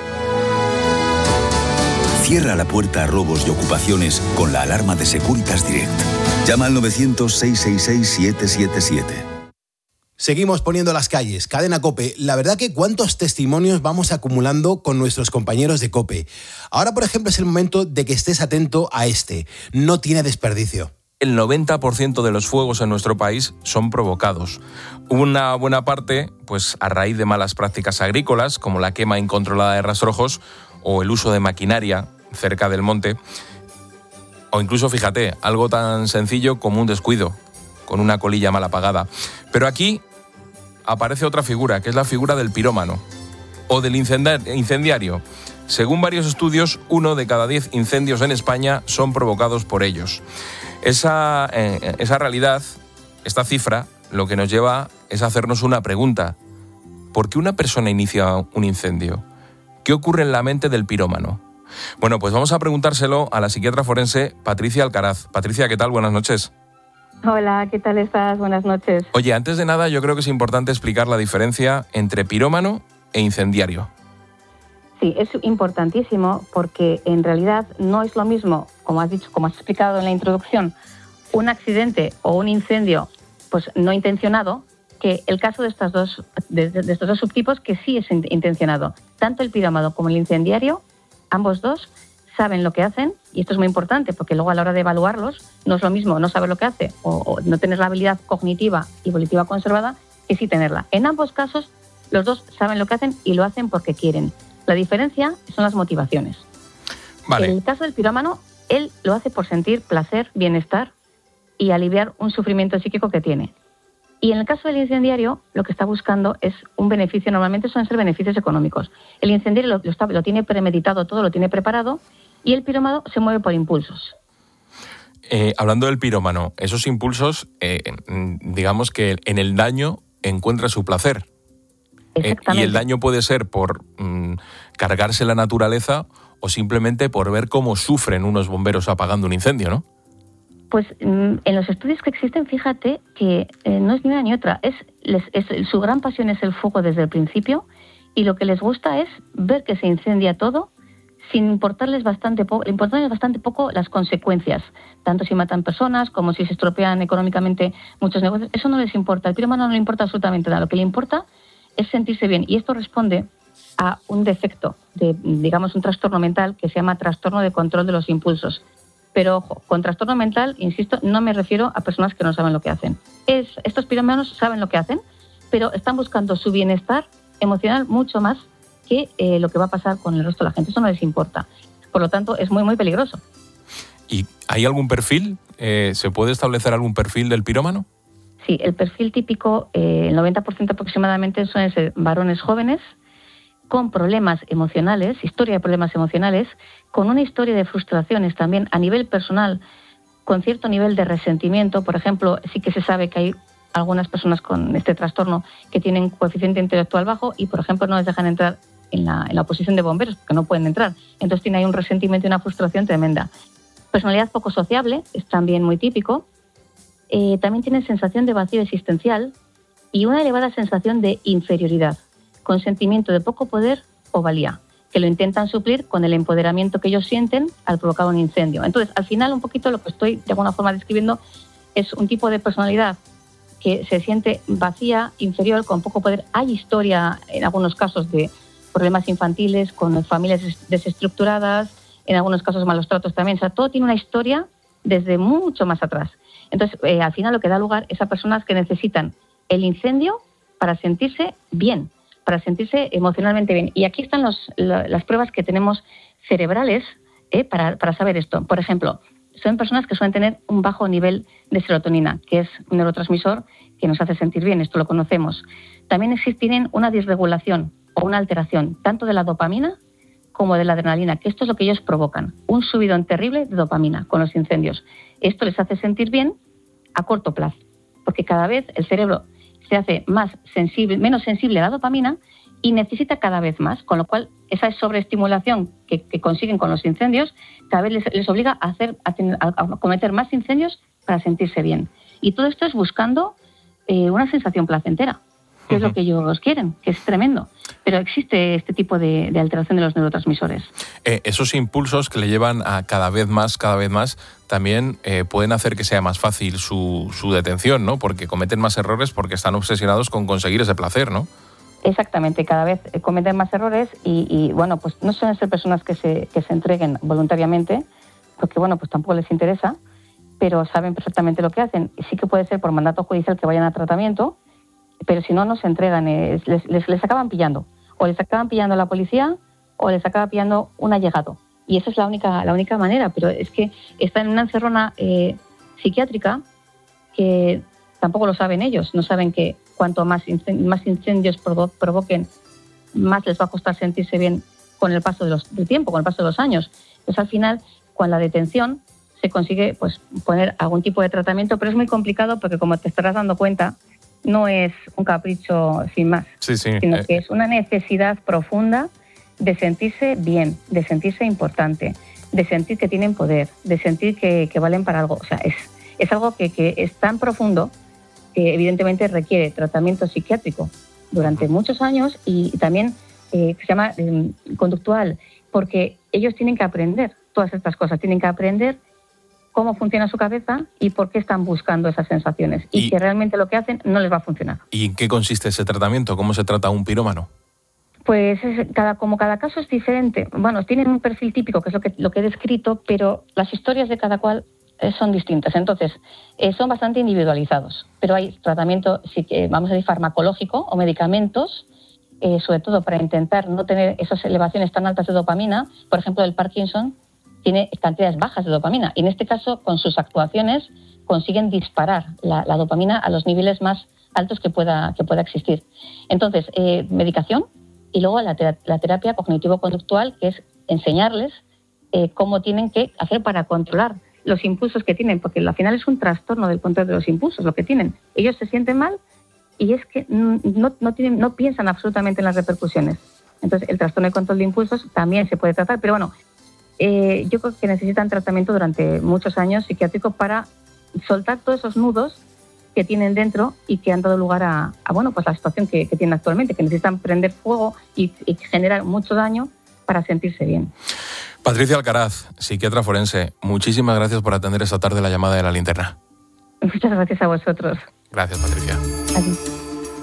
Cierra la puerta a robos y ocupaciones con la alarma de Securitas Direct. Llama al novecientos, seiscientos sesenta y seis, siete siete siete. Seguimos poniendo las calles. Cadena COPE. La verdad que cuántos testimonios vamos acumulando con nuestros compañeros de COPE. Ahora, por ejemplo, es el momento de que estés atento a este. No tiene desperdicio. El noventa por ciento de los fuegos en nuestro país son provocados. Una buena parte, pues a raíz de malas prácticas agrícolas, como la quema incontrolada de rastrojos o el uso de maquinaria cerca del monte. O incluso, fíjate, algo tan sencillo como un descuido, con una colilla mal apagada. Pero aquí aparece otra figura, que es la figura del pirómano o del incendiario. Según varios estudios, uno de cada diez incendios en España son provocados por ellos. Esa, eh, esa realidad, esta cifra, lo que nos lleva es a hacernos una pregunta. ¿Por qué una persona inicia un incendio? ¿Qué ocurre en la mente del pirómano? Bueno, pues vamos a preguntárselo a la psiquiatra forense Patricia Alcaraz. Patricia, ¿qué tal? Buenas noches. Hola, ¿qué tal estás? Buenas noches. Oye, antes de nada, yo creo que es importante explicar la diferencia entre pirómano e incendiario. Sí, es importantísimo porque en realidad no es lo mismo, como has dicho, como has explicado en la introducción, un accidente o un incendio pues no intencionado, que el caso de estas dos de, de estos dos subtipos que sí es intencionado. Tanto el pirómano como el incendiario, ambos dos saben lo que hacen, y esto es muy importante porque luego a la hora de evaluarlos no es lo mismo no saber lo que hace o, o no tener la habilidad cognitiva y volitiva conservada que sí tenerla. En ambos casos los dos saben lo que hacen y lo hacen porque quieren. La diferencia son las motivaciones. Vale. En el caso del pirómano, él lo hace por sentir placer, bienestar y aliviar un sufrimiento psíquico que tiene. Y en el caso del incendiario, lo que está buscando es un beneficio, normalmente suelen ser beneficios económicos. El incendiario lo, lo, está, lo tiene premeditado todo, lo tiene preparado, y el pirómano se mueve por impulsos. Eh, hablando del pirómano, esos impulsos, eh, digamos que en el daño encuentra su placer. Exactamente. Eh, y el daño puede ser por mm, cargarse la naturaleza o simplemente por ver cómo sufren unos bomberos apagando un incendio, ¿no? Pues en los estudios que existen, fíjate que eh, no es ni una ni otra. Es, les, es, su gran pasión es el fuego desde el principio, y lo que les gusta es ver que se incendia todo sin importarles bastante, po- importarles bastante poco las consecuencias. Tanto si matan personas como si se estropean económicamente muchos negocios. Eso no les importa. Al pirómano no le importa absolutamente nada. Lo que le importa es sentirse bien. Y esto responde a un defecto, de, digamos, un trastorno mental que se llama trastorno de control de los impulsos. Pero ojo, con trastorno mental, insisto, no me refiero a personas que no saben lo que hacen. Es, estos pirómanos saben lo que hacen, pero están buscando su bienestar emocional mucho más que eh, lo que va a pasar con el resto de la gente. Eso no les importa. Por lo tanto, es muy, muy peligroso. ¿Y hay algún perfil? Eh, ¿Se puede establecer algún perfil del pirómano? Sí, el perfil típico, eh, el noventa por ciento aproximadamente suelen ser varones jóvenes, con problemas emocionales, historia de problemas emocionales, con una historia de frustraciones también a nivel personal, con cierto nivel de resentimiento. Por ejemplo, sí que se sabe que hay algunas personas con este trastorno que tienen coeficiente intelectual bajo y, por ejemplo, no les dejan entrar en la, en la oposición de bomberos porque no pueden entrar. Entonces tiene ahí un resentimiento y una frustración tremenda. Personalidad poco sociable es también muy típico. Eh, también tienen sensación de vacío existencial y una elevada sensación de inferioridad, con sentimiento de poco poder o valía, que lo intentan suplir con el empoderamiento que ellos sienten al provocar un incendio. Entonces, al final, un poquito lo que estoy de alguna forma describiendo es un tipo de personalidad que se siente vacía, inferior, con poco poder. Hay historia, en algunos casos, de problemas infantiles, con familias desestructuradas, en algunos casos malos tratos también. O sea, todo tiene una historia desde mucho más atrás. Entonces, eh, al final lo que da lugar es a personas que necesitan el incendio para sentirse bien, para sentirse emocionalmente bien. Y aquí están los, la, las pruebas que tenemos cerebrales eh, para, para saber esto. Por ejemplo, son personas que suelen tener un bajo nivel de serotonina, que es un neurotransmisor que nos hace sentir bien, esto lo conocemos. También tienen una disregulación o una alteración tanto de la dopamina como de la adrenalina, que esto es lo que ellos provocan, un subidón terrible de dopamina con los incendios. Esto les hace sentir bien a corto plazo, porque cada vez el cerebro se hace más sensible, menos sensible a la dopamina y necesita cada vez más, con lo cual esa sobreestimulación que, que consiguen con los incendios cada vez les, les obliga a, hacer, a, tener, a cometer más incendios para sentirse bien. Y todo esto es buscando eh, una sensación placentera, que es lo que ellos quieren, que es tremendo. Pero existe este tipo de, de alteración de los neurotransmisores. Eh, esos impulsos que le llevan a cada vez más, cada vez más, también eh, pueden hacer que sea más fácil su, su detención, ¿no? Porque cometen más errores porque están obsesionados con conseguir ese placer, ¿no? Exactamente, cada vez cometen más errores y, y bueno, pues no suelen ser personas que se, que se entreguen voluntariamente, porque bueno, pues tampoco les interesa, pero saben perfectamente lo que hacen. Y sí que puede ser por mandato judicial que vayan a tratamiento, pero si no, no se entregan, les, les, les acaban pillando. O les acaban pillando la policía o les acaba pillando un allegado. Y esa es la única, la única manera, pero es que están en una encerrona eh, psiquiátrica que tampoco lo saben ellos. No saben que cuanto más incendios, más incendios provo- provoquen, más les va a costar sentirse bien con el paso de los, del tiempo, con el paso de los años. Pues al final, con la detención, se consigue pues poner algún tipo de tratamiento, pero es muy complicado porque, como te estarás dando cuenta, no es un capricho sin más, sí, sí. sino eh. que es una necesidad profunda de sentirse bien, de sentirse importante, de sentir que tienen poder, de sentir que, que valen para algo. O sea, es, es algo que, que es tan profundo que evidentemente requiere tratamiento psiquiátrico durante muchos años y, y también eh, que se llama eh, conductual, porque ellos tienen que aprender todas estas cosas, tienen que aprender cómo funciona su cabeza y por qué están buscando esas sensaciones. Y, y que realmente lo que hacen no les va a funcionar. ¿Y en qué consiste ese tratamiento? ¿Cómo se trata a un pirómano? Pues es, cada, como cada caso es diferente. Bueno, tienen un perfil típico, que es lo que, lo que he descrito, pero las historias de cada cual eh, son distintas. Entonces, eh, son bastante individualizados. Pero hay tratamiento, sí que, vamos a decir, farmacológico o medicamentos, eh, sobre todo para intentar no tener esas elevaciones tan altas de dopamina. Por ejemplo, el Parkinson tiene cantidades bajas de dopamina. Y en este caso, con sus actuaciones, consiguen disparar la, la dopamina a los niveles más altos que pueda, que pueda existir. Entonces, eh, medicación y luego la, ter- la terapia cognitivo-conductual, que es enseñarles eh, cómo tienen que hacer para controlar los impulsos que tienen, porque al final es un trastorno del control de los impulsos lo que tienen. Ellos se sienten mal y es que no, no, tienen, no piensan absolutamente en las repercusiones. Entonces, el trastorno de control de impulsos también se puede tratar, pero bueno, Eh, yo creo que necesitan tratamiento durante muchos años psiquiátrico para soltar todos esos nudos que tienen dentro y que han dado lugar a, a bueno, pues la situación que, que tienen actualmente, que necesitan prender fuego y, y generar mucho daño para sentirse bien. Patricia Alcaraz, psiquiatra forense, muchísimas gracias por atender esta tarde la llamada de La Linterna. Muchas gracias a vosotros. Gracias, Patricia. Adiós.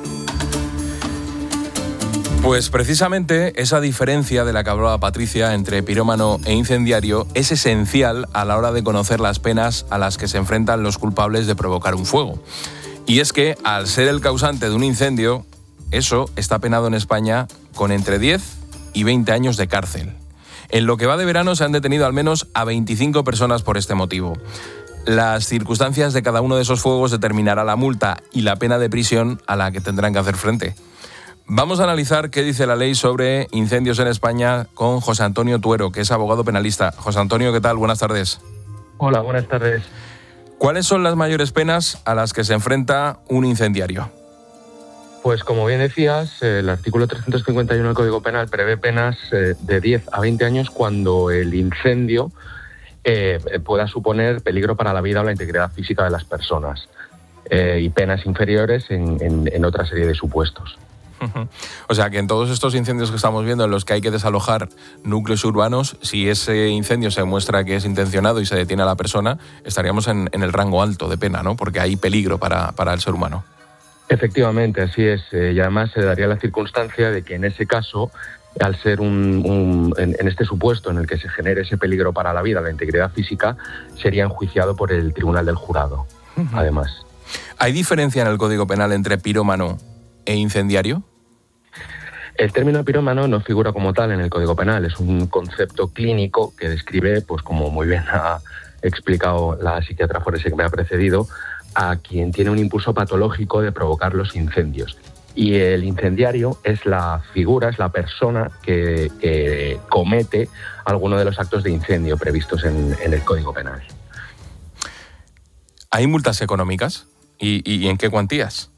Pues precisamente esa diferencia de la que hablaba Patricia entre pirómano e incendiario es esencial a la hora de conocer las penas a las que se enfrentan los culpables de provocar un fuego. Y es que, al ser el causante de un incendio, eso está penado en España con entre diez y veinte años de cárcel. En lo que va de verano se han detenido al menos a veinticinco personas por este motivo. Las circunstancias de cada uno de esos fuegos determinará la multa y la pena de prisión a la que tendrán que hacer frente. Vamos a analizar qué dice la ley sobre incendios en España con José Antonio Tuero, que es abogado penalista. José Antonio, ¿qué tal? Buenas tardes. Hola, buenas tardes. ¿Cuáles son las mayores penas a las que se enfrenta un incendiario? Pues como bien decías, el artículo trescientos cincuenta y uno del Código Penal prevé penas eh, de diez a veinte años cuando el incendio eh, pueda suponer peligro para la vida o la integridad física de las personas eh, y penas inferiores en, en, en otra serie de supuestos. O sea que en todos estos incendios que estamos viendo en los que hay que desalojar núcleos urbanos, si ese incendio se muestra que es intencionado y se detiene a la persona, estaríamos en, en el rango alto de pena, ¿no? Porque hay peligro para, para el ser humano. Efectivamente, así es. Eh, y además se daría la circunstancia de que en ese caso, al ser un, un en, en este supuesto en el que se genere ese peligro para la vida, la integridad física, sería enjuiciado por el Tribunal del Jurado, uh-huh. Además. ¿Hay diferencia en el Código Penal entre pirómano e incendiario? El término pirómano no figura como tal en el Código Penal, es un concepto clínico que describe, pues como muy bien ha explicado la psiquiatra forense que me ha precedido, a quien tiene un impulso patológico de provocar los incendios. Y el incendiario es la figura, es la persona que, que comete alguno de los actos de incendio previstos en, en el Código Penal. ¿Hay multas económicas? ¿Y, y en qué cuantías?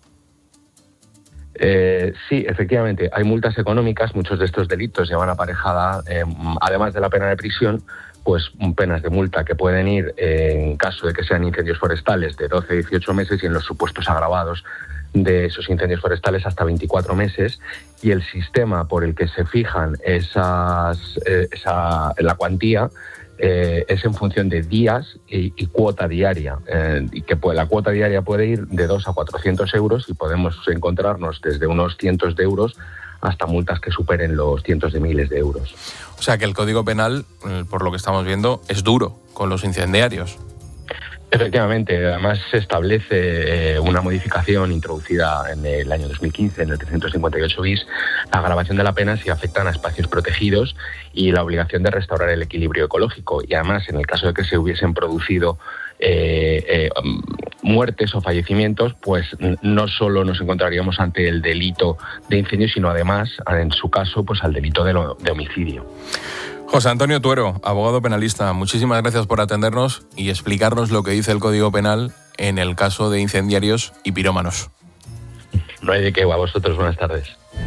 Eh, sí, efectivamente, hay multas económicas. Muchos de estos delitos llevan aparejada, eh, además de la pena de prisión, pues penas de multa que pueden ir, eh, en caso de que sean incendios forestales, de doce a dieciocho meses y en los supuestos agravados de esos incendios forestales hasta veinticuatro meses. Y el sistema por el que se fijan esas, eh, esa, la cuantía Eh, es en función de días y, y cuota diaria, eh, y que pues, la cuota diaria puede ir de dos a cuatrocientos euros y podemos encontrarnos desde unos cientos de euros hasta multas que superen los cientos de miles de euros. O sea que el Código Penal, por lo que estamos viendo, es duro con los incendiarios. Efectivamente, además se establece eh, una modificación introducida en el año dos mil quince, en el trescientos cincuenta y ocho bis, la agravación de la pena si afectan a espacios protegidos y la obligación de restaurar el equilibrio ecológico. Y además, en el caso de que se hubiesen producido eh, eh, muertes o fallecimientos, pues no solo nos encontraríamos ante el delito de incendio, sino además, en su caso, pues al delito de, lo, de homicidio. José Antonio Tuero, abogado penalista, muchísimas gracias por atendernos y explicarnos lo que dice el Código Penal en el caso de incendiarios y pirómanos. No hay de qué, a vosotros, buenas tardes.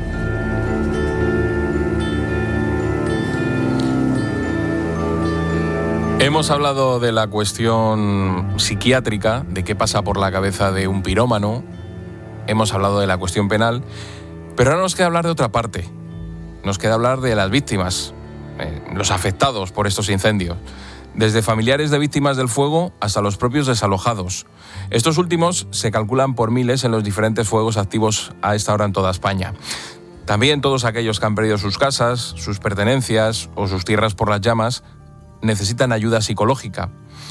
Hemos hablado de la cuestión psiquiátrica, de qué pasa por la cabeza de un pirómano, hemos hablado de la cuestión penal, pero ahora nos queda hablar de otra parte, nos queda hablar de las víctimas. Eh, los afectados por estos incendios, desde familiares de víctimas del fuego hasta los propios desalojados. Estos últimos se calculan por miles en los diferentes fuegos activos a esta hora en toda España. También todos aquellos que han perdido sus casas, sus pertenencias o sus tierras por las llamas necesitan ayuda psicológica.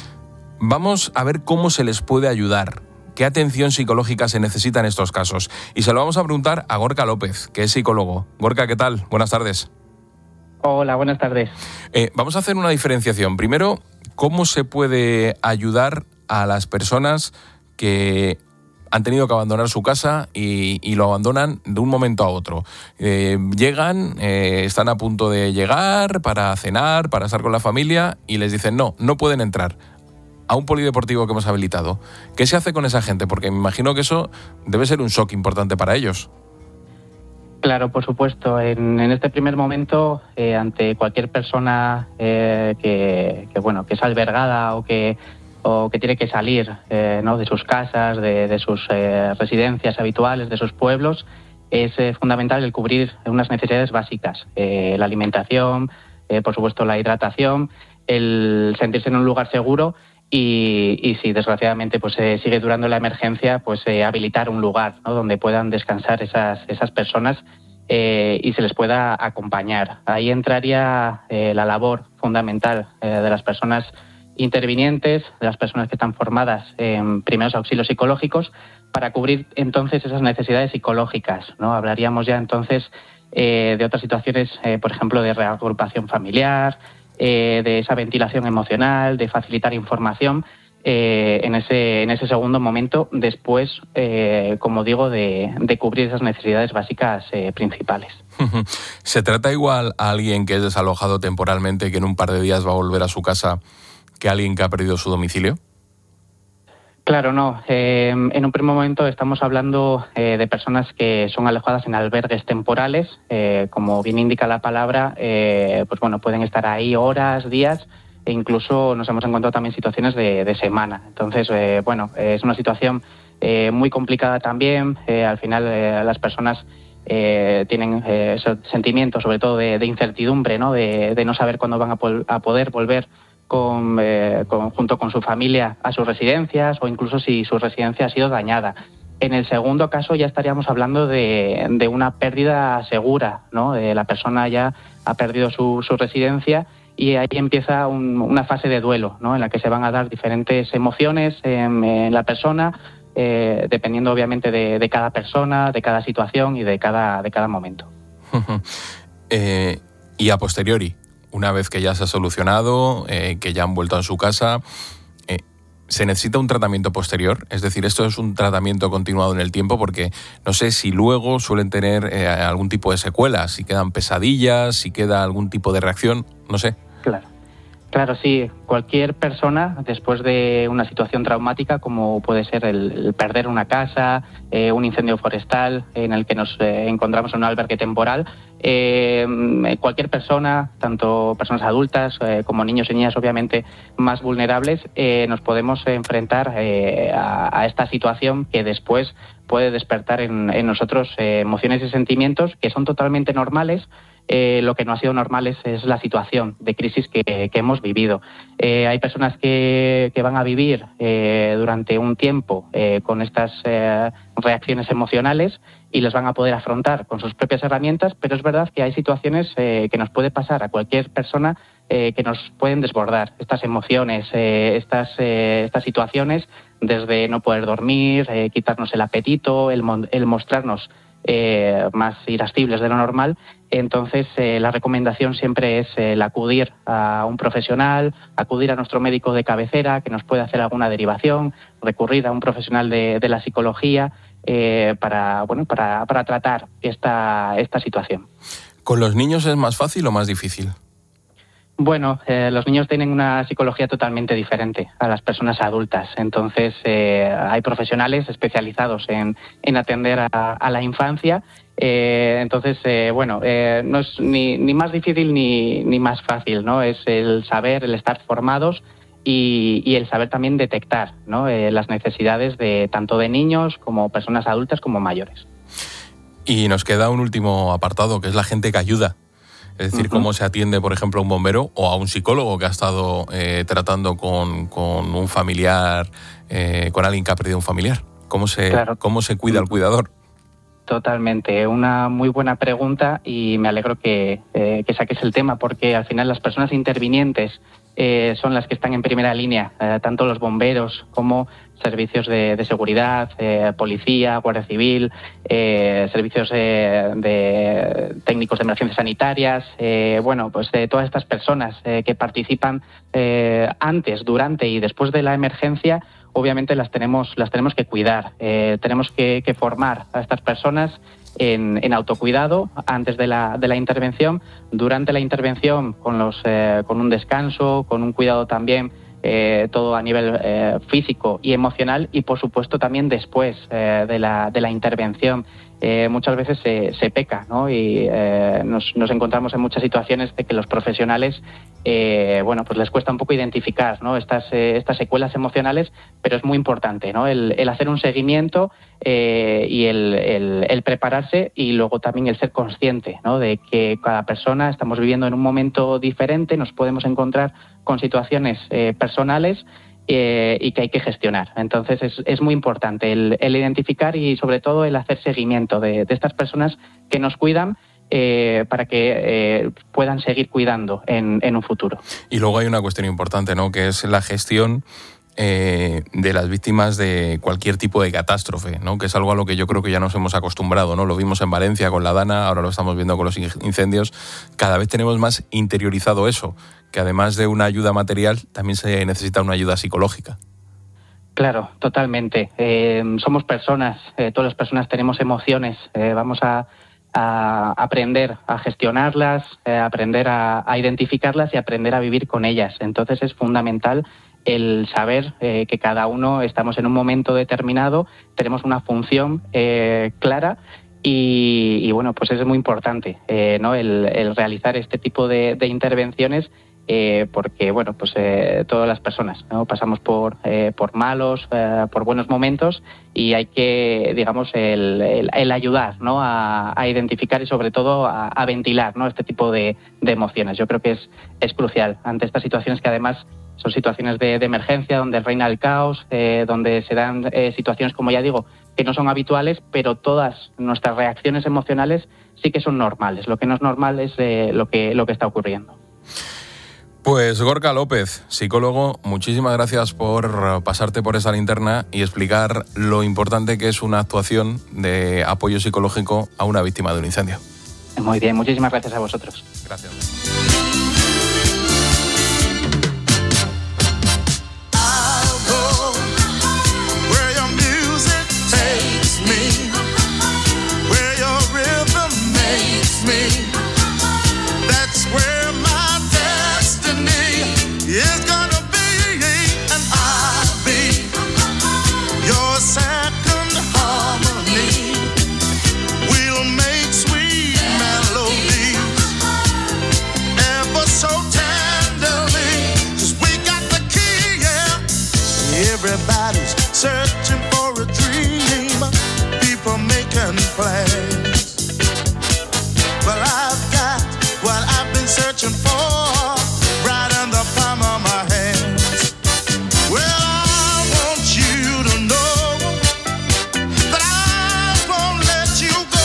Vamos a ver cómo se les puede ayudar, qué atención psicológica se necesita en estos casos. Y se lo vamos a preguntar a Gorka López, que es psicólogo. Gorka, ¿qué tal? Buenas tardes. Hola, buenas tardes. Eh, vamos a hacer una diferenciación. Primero, ¿cómo se puede ayudar a las personas que han tenido que abandonar su casa y, y lo abandonan de un momento a otro? Eh, llegan, eh, están a punto de llegar para cenar, para estar con la familia y les dicen no, no pueden entrar a un polideportivo que hemos habilitado. ¿Qué se hace con esa gente? Porque me imagino que eso debe ser un shock importante para ellos. Claro, por supuesto. En, en este primer momento, eh, ante cualquier persona eh, que, que bueno que es albergada o que o que tiene que salir eh, ¿no? de sus casas, de, de sus eh, residencias habituales, de sus pueblos, es eh, fundamental el cubrir unas necesidades básicas: eh, la alimentación, eh, por supuesto la hidratación, el sentirse en un lugar seguro. Y, y si desgraciadamente pues eh, sigue durando la emergencia, pues eh, habilitar un lugar, ¿no? donde puedan descansar esas, esas personas eh, y se les pueda acompañar. Ahí entraría eh, la labor fundamental eh, de las personas intervinientes, de las personas que están formadas en primeros auxilios psicológicos, para cubrir entonces esas necesidades psicológicas, ¿no? Hablaríamos ya entonces eh, de otras situaciones, eh, por ejemplo, de reagrupación familiar, Eh, de esa ventilación emocional, de facilitar información eh, en ese en ese segundo momento, después, eh, como digo, de, de cubrir esas necesidades básicas eh, principales. ¿Se trata igual a alguien que es desalojado temporalmente, que en un par de días va a volver a su casa, que a alguien que ha perdido su domicilio? Claro, no. Eh, en un primer momento estamos hablando eh, de personas que son alojadas en albergues temporales. Eh, como bien indica la palabra, eh, pues bueno, pueden estar ahí horas, días, e incluso nos hemos encontrado también situaciones de, de semana. Entonces, eh, bueno, es una situación eh, muy complicada también. Eh, al final, eh, las personas eh, tienen eh, esos sentimientos, sobre todo de, de incertidumbre, ¿no? De, de no saber cuándo van a, pol- a poder volver Con, eh, con, junto con su familia a sus residencias, o incluso si su residencia ha sido dañada. En el segundo caso ya estaríamos hablando de, de una pérdida segura, ¿no? Eh, la persona ya ha perdido su, su residencia y ahí empieza un, una fase de duelo, ¿no? En la que se van a dar diferentes emociones en, en la persona, eh, dependiendo obviamente de, de cada persona, de cada situación y de cada, de cada momento. eh, y a posteriori, una vez que ya se ha solucionado, eh, que ya han vuelto a su casa, eh, ¿se necesita un tratamiento posterior? Es decir, ¿esto es un tratamiento continuado en el tiempo? Porque no sé si luego suelen tener eh, algún tipo de secuelas, si quedan pesadillas, si queda algún tipo de reacción, no sé. Claro. Claro, sí. Cualquier persona, después de una situación traumática, como puede ser el, el perder una casa, eh, un incendio forestal en el que nos eh, encontramos en un albergue temporal, eh, cualquier persona, tanto personas adultas eh, como niños y niñas, obviamente, más vulnerables, eh, nos podemos enfrentar eh, a, a esta situación que después puede despertar en, en nosotros eh, emociones y sentimientos que son totalmente normales. Eh, lo que no ha sido normal es, es la situación de crisis que, que hemos vivido. Eh, hay personas que, que van a vivir eh, durante un tiempo eh, con estas eh, reacciones emocionales y las van a poder afrontar con sus propias herramientas, pero es verdad que hay situaciones eh, que nos puede pasar a cualquier persona eh, que nos pueden desbordar. Estas emociones, eh, estas, eh, estas situaciones, desde no poder dormir, eh, quitarnos el apetito, el, el mostrarnos Eh, más irascibles de lo normal. Entonces eh, la recomendación siempre es eh, el acudir a un profesional, acudir a nuestro médico de cabecera que nos puede hacer alguna derivación, recurrir a un profesional de, de la psicología eh, para, bueno, para, para tratar esta, esta situación. ¿Con los niños es más fácil o más difícil? Bueno, eh, los niños tienen una psicología totalmente diferente a las personas adultas. Entonces, eh, hay profesionales especializados en, en atender a, a la infancia. Eh, entonces, eh, bueno, eh, no es ni, ni más difícil ni, ni más fácil, ¿no? Es el saber, el estar formados y, y el saber también detectar, ¿no? eh, las necesidades de tanto de niños como personas adultas como mayores. Y nos queda un último apartado, que es la gente que ayuda. Es decir, uh-huh. cómo se atiende, por ejemplo, a un bombero o a un psicólogo que ha estado eh, tratando con, con un familiar, eh, con alguien que ha perdido un familiar. ¿Cómo se, claro. cómo se cuida al cuidador? Totalmente, una muy buena pregunta y me alegro que, eh, que saques el tema porque al final las personas intervinientes eh, son las que están en primera línea, eh, tanto los bomberos como servicios de, de seguridad, eh, policía, guardia civil, eh, servicios eh, de técnicos de emergencias sanitarias, eh, bueno, pues de todas estas personas eh, que participan eh, antes, durante y después de la emergencia. Obviamente las tenemos, las tenemos que cuidar, eh, tenemos que, que formar a estas personas en, en autocuidado antes de la, de la intervención, durante la intervención con, los, eh, con un descanso, con un cuidado también, eh, todo a nivel eh, físico y emocional y por supuesto también después eh, de, la, de la intervención. Eh, muchas veces se, se peca, ¿no? Y eh, nos, nos encontramos en muchas situaciones de que los profesionales, eh, bueno, pues les cuesta un poco identificar, ¿no? Estas, eh, estas secuelas emocionales, pero es muy importante, ¿no? El, el hacer un seguimiento eh, y el, el, el prepararse y luego también el ser consciente, ¿no? De que cada persona estamos viviendo en un momento diferente, nos podemos encontrar con situaciones eh, personales Eh, y que hay que gestionar. Entonces es, es muy importante el, el identificar y sobre todo el hacer seguimiento de, de estas personas que nos cuidan eh, para que eh, puedan seguir cuidando en, en un futuro. Y luego hay una cuestión importante, ¿no? Que es la gestión eh, de las víctimas de cualquier tipo de catástrofe, ¿no? Que es algo a lo que yo creo que ya nos hemos acostumbrado, ¿no? Lo vimos en Valencia con la Dana, ahora lo estamos viendo con los incendios. Cada vez tenemos más interiorizado eso, que además de una ayuda material, también se necesita una ayuda psicológica. Claro, totalmente. Eh, somos personas, eh, todas las personas tenemos emociones, eh, vamos a, a aprender a gestionarlas, eh, aprender a, a identificarlas y aprender a vivir con ellas. Entonces es fundamental el saber eh, que cada uno estamos en un momento determinado, tenemos una función eh, clara y, y bueno, pues es muy importante eh, ¿no? el, el realizar este tipo de, de intervenciones eh, porque bueno, pues eh, todas las personas, ¿no? Pasamos por, eh, por malos, eh, por buenos momentos y hay que, digamos, el, el, el ayudar, ¿no? a, a identificar y sobre todo a, a ventilar, ¿no? Este tipo de, de emociones. Yo creo que es, es crucial ante estas situaciones que además son situaciones de, de emergencia, donde reina el caos, eh, donde se dan eh, situaciones, como ya digo, que no son habituales, pero todas nuestras reacciones emocionales sí que son normales. Lo que no es normal es eh, lo que, lo que está ocurriendo. Pues Gorka López, psicólogo, muchísimas gracias por pasarte por esa linterna y explicar lo importante que es una actuación de apoyo psicológico a una víctima de un incendio. Muy bien, muchísimas gracias a vosotros. Gracias. Everybody's searching for a dream, people making plans. Well, I've got what I've been searching for right in the palm of my hands. Well, I want you to know that I won't let you go.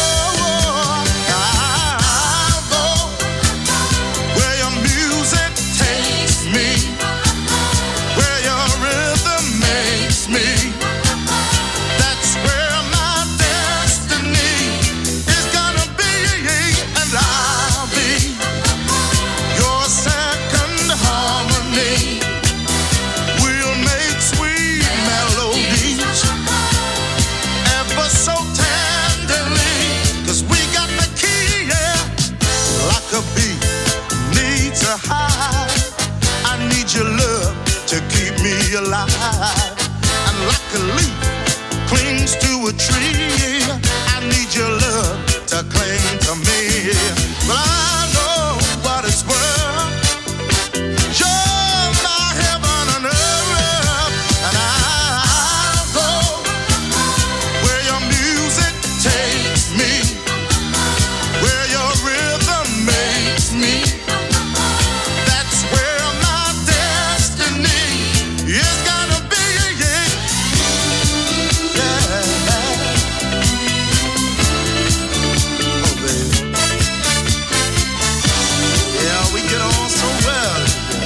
I'll go where your music takes me, where your rhythm makes me. That's where my destiny is gonna be, and I'll be your second harmony. We'll make sweet melodies ever so tenderly, 'cause we got the key, yeah. Like a bee needs a hive, I need your love to keep me alive. And like a leaf clings to a tree, I need your love to cling to me. But I know what it's worth. You're my heaven on earth, and I'll go where your music takes me, where your rhythm makes me. That's where my destiny is gonna be. Yeah. Oh, baby. Yeah, we get on so well.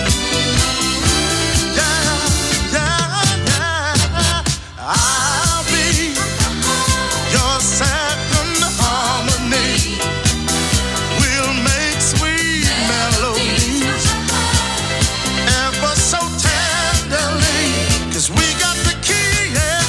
Yeah, yeah, yeah. I'll be your second harmony. We'll make sweet melodies ever so tenderly, 'cause we got the key, yeah.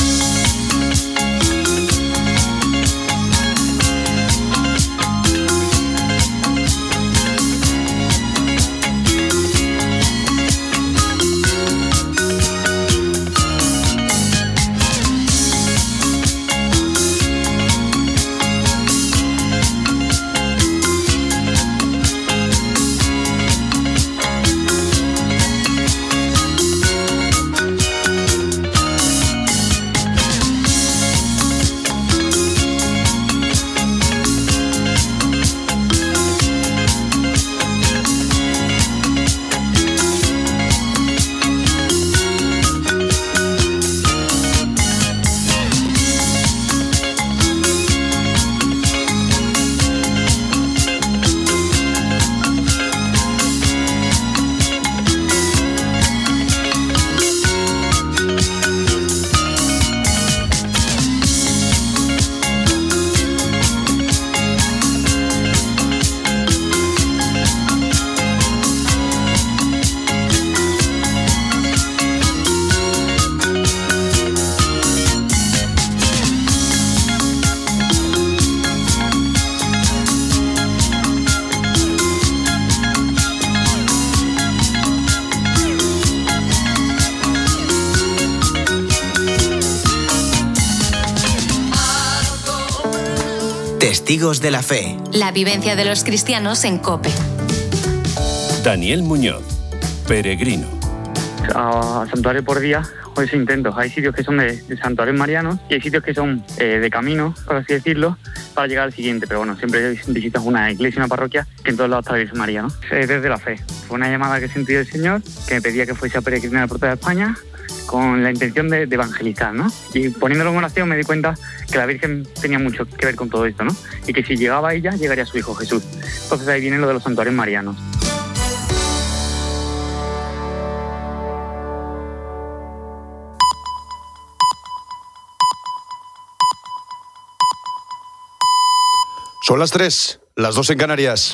Testigos de la Fe. La vivencia de los cristianos en COPE. Daniel Muñoz, peregrino. A santuario por día, pues intento. Hay sitios que son de, de santuarios marianos y hay sitios que son eh, de camino, por así decirlo, para llegar al siguiente. Pero bueno, siempre visitas una iglesia, una parroquia, que en todos lados está la iglesia María, ¿no? Eh, desde la fe. Fue una llamada que sentí del Señor, que me pedía que fuese a peregrinar por toda España, con la intención de, de evangelizar, ¿no? Y poniéndolo en oración me di cuenta que la Virgen tenía mucho que ver con todo esto, ¿no? Y que si llegaba ella, llegaría su hijo Jesús. Entonces ahí viene lo de los santuarios marianos. Son las tres. las dos en Canarias.